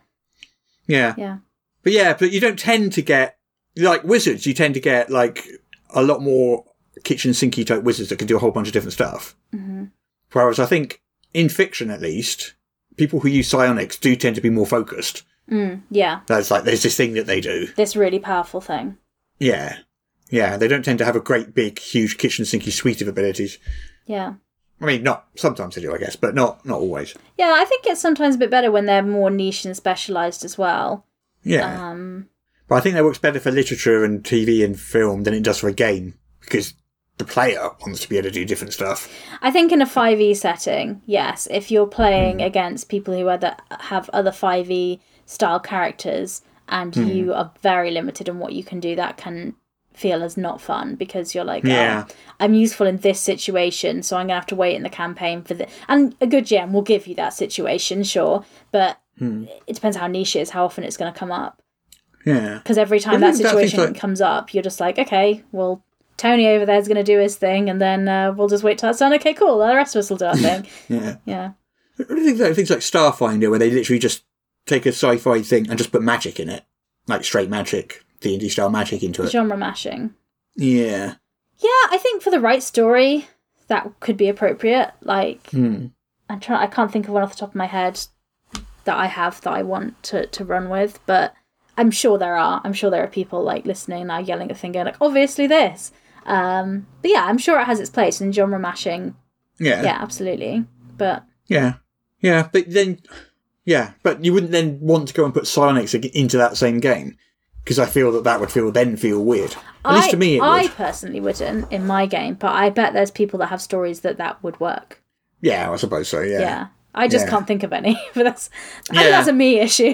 [SPEAKER 7] yeah. But you don't tend to get like wizards. You tend to get like a lot more kitchen sinky type wizards that can do a whole bunch of different stuff. Mm-hmm. Whereas I think in fiction, at least, people who use psionics do tend to be more focused.
[SPEAKER 6] Yeah,
[SPEAKER 7] there's this thing that they do.
[SPEAKER 6] This really powerful thing.
[SPEAKER 7] Yeah. They don't tend to have a great big huge kitchen sinky suite of abilities.
[SPEAKER 6] Yeah.
[SPEAKER 7] I mean, sometimes they do, I guess, but not always.
[SPEAKER 6] Yeah, I think it's sometimes a bit better when they're more niche and specialised as well.
[SPEAKER 7] Yeah. But I think that works better for literature and TV and film than it does for a game, because the player wants to be able to do different stuff.
[SPEAKER 6] I think in a 5e setting, yes, if you're playing against people who have other 5e style characters and you are very limited in what you can do, that can feel as not fun, because you're like, I'm useful in this situation, so I'm gonna have to wait in the campaign for the. And a good GM will give you that situation, sure, but it depends how niche it is, how often it's going to come up.
[SPEAKER 7] Yeah,
[SPEAKER 6] because every time that situation comes up, you're just like, okay, well, Tony over there's going to do his thing, and then we'll just wait till that's done. Okay, cool. The rest of us will do our thing. Yeah.
[SPEAKER 7] What do you think about things like Starfinder, where they literally just take a sci-fi thing and just put magic in it, like straight magic, D&D style magic into it?
[SPEAKER 6] Genre mashing.
[SPEAKER 7] Yeah.
[SPEAKER 6] Yeah, I think for the right story, that could be appropriate. Like, I can't think of one off the top of my head that I want to run with, but I'm sure there are. I'm sure there are people like listening now, yelling at thing, going like, obviously this. But yeah, I'm sure it has its place in genre mashing. Yeah, absolutely. But
[SPEAKER 7] yeah, but then but you wouldn't then want to go and put psionics into that same game. Because I feel that would feel weird. At least to me it would.
[SPEAKER 6] I personally wouldn't in my game, but I bet there's people that have stories that would work.
[SPEAKER 7] Yeah, I suppose so, yeah.
[SPEAKER 6] Yeah. I just can't think of any, but I think that's a me issue.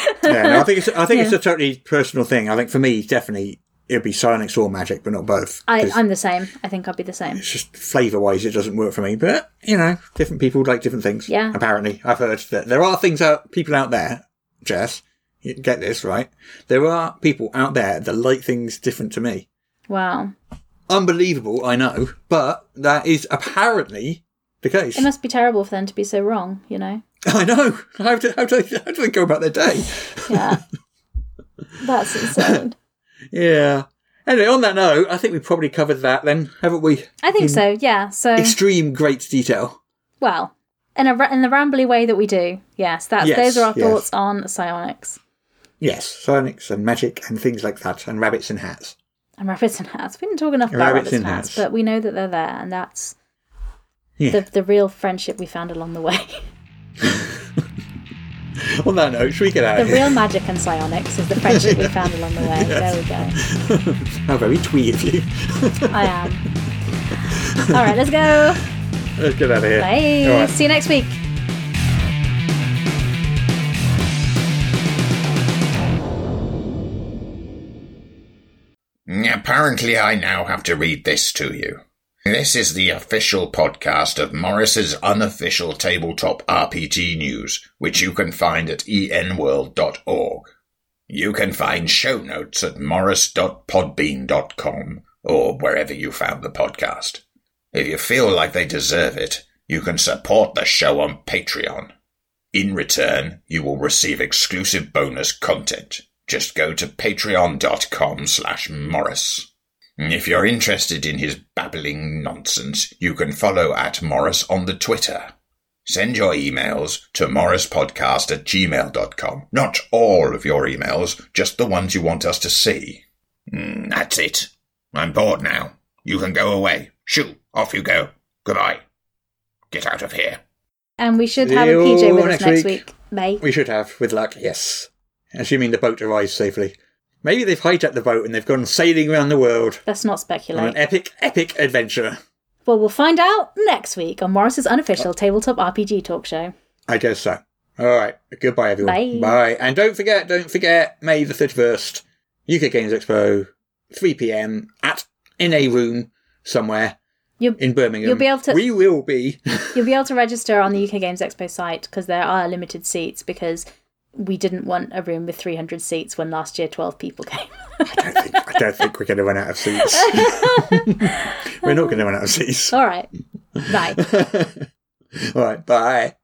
[SPEAKER 7] I think it's a totally personal thing. I think for me, definitely, it'd be psionics or magic, but not both.
[SPEAKER 6] I'm the same. I think I'd be the same.
[SPEAKER 7] It's just flavour-wise, it doesn't work for me. But, different people like different things.
[SPEAKER 6] Yeah.
[SPEAKER 7] Apparently. I've heard that there are people out there, Jess, you get this, right? There are people out there that like things different to me.
[SPEAKER 6] Wow.
[SPEAKER 7] Unbelievable, I know, but that is apparently the case.
[SPEAKER 6] It must be terrible for them to be so wrong,
[SPEAKER 7] I know. How do they go about their day?
[SPEAKER 6] Yeah. That's insane.
[SPEAKER 7] Yeah. Anyway, on that note, I think we probably covered that then, haven't we?
[SPEAKER 6] I think so, yeah. So
[SPEAKER 7] extreme great detail.
[SPEAKER 6] Well, in the rambly way that we do, yes. Those are our thoughts on psionics.
[SPEAKER 7] Yes, psionics and magic and things like that, and rabbits in hats.
[SPEAKER 6] We didn't talk enough about rabbits in hats, but we know that they're there, and that's the real friendship we found along the way.
[SPEAKER 7] On that note, should we get out of here?
[SPEAKER 6] The real magic and psionics is the friendship we found along the way. Yes. There we go.
[SPEAKER 7] How very twee of you.
[SPEAKER 6] I am. All right, let's go.
[SPEAKER 7] Let's get out of here.
[SPEAKER 6] Bye. Right. See you next week.
[SPEAKER 3] Apparently I now have to read this to you. This is the official podcast of Morris's unofficial tabletop RPG news, which you can find at enworld.org. You can find show notes at morris.podbean.com or wherever you found the podcast. If you feel like they deserve it, you can support the show on Patreon. In return, you will receive exclusive bonus content. Just go to patreon.com/Morris. If you're interested in his babbling nonsense, you can follow @Morris on the Twitter. Send your emails to morrispodcast@gmail.com. Not all of your emails, just the ones you want us to see. That's it. I'm bored now. You can go away. Shoo, off you go. Goodbye. Get out of here.
[SPEAKER 6] And we should have a PJ with us next week, May.
[SPEAKER 7] We should have, with luck, yes. Assuming the boat arrives safely. Maybe they've hijacked the boat and they've gone sailing around the world.
[SPEAKER 6] Let's not speculate.
[SPEAKER 7] On an epic, epic adventure.
[SPEAKER 6] Well, we'll find out next week on Morris's unofficial tabletop RPG talk show.
[SPEAKER 7] I guess so. All right. Goodbye, everyone.
[SPEAKER 6] Bye.
[SPEAKER 7] Bye. And don't forget, May the 31st, UK Games Expo, 3 p.m. in a room somewhere in Birmingham.
[SPEAKER 6] You'll be able to.
[SPEAKER 7] We will be.
[SPEAKER 6] You'll be able to register on the UK Games Expo site because there are limited seats because we didn't want a room with 300 seats when last year 12 people came.
[SPEAKER 7] I don't think we're going to run out of seats. We're not going to run out of seats.
[SPEAKER 6] All right. Bye.
[SPEAKER 7] All right. Bye.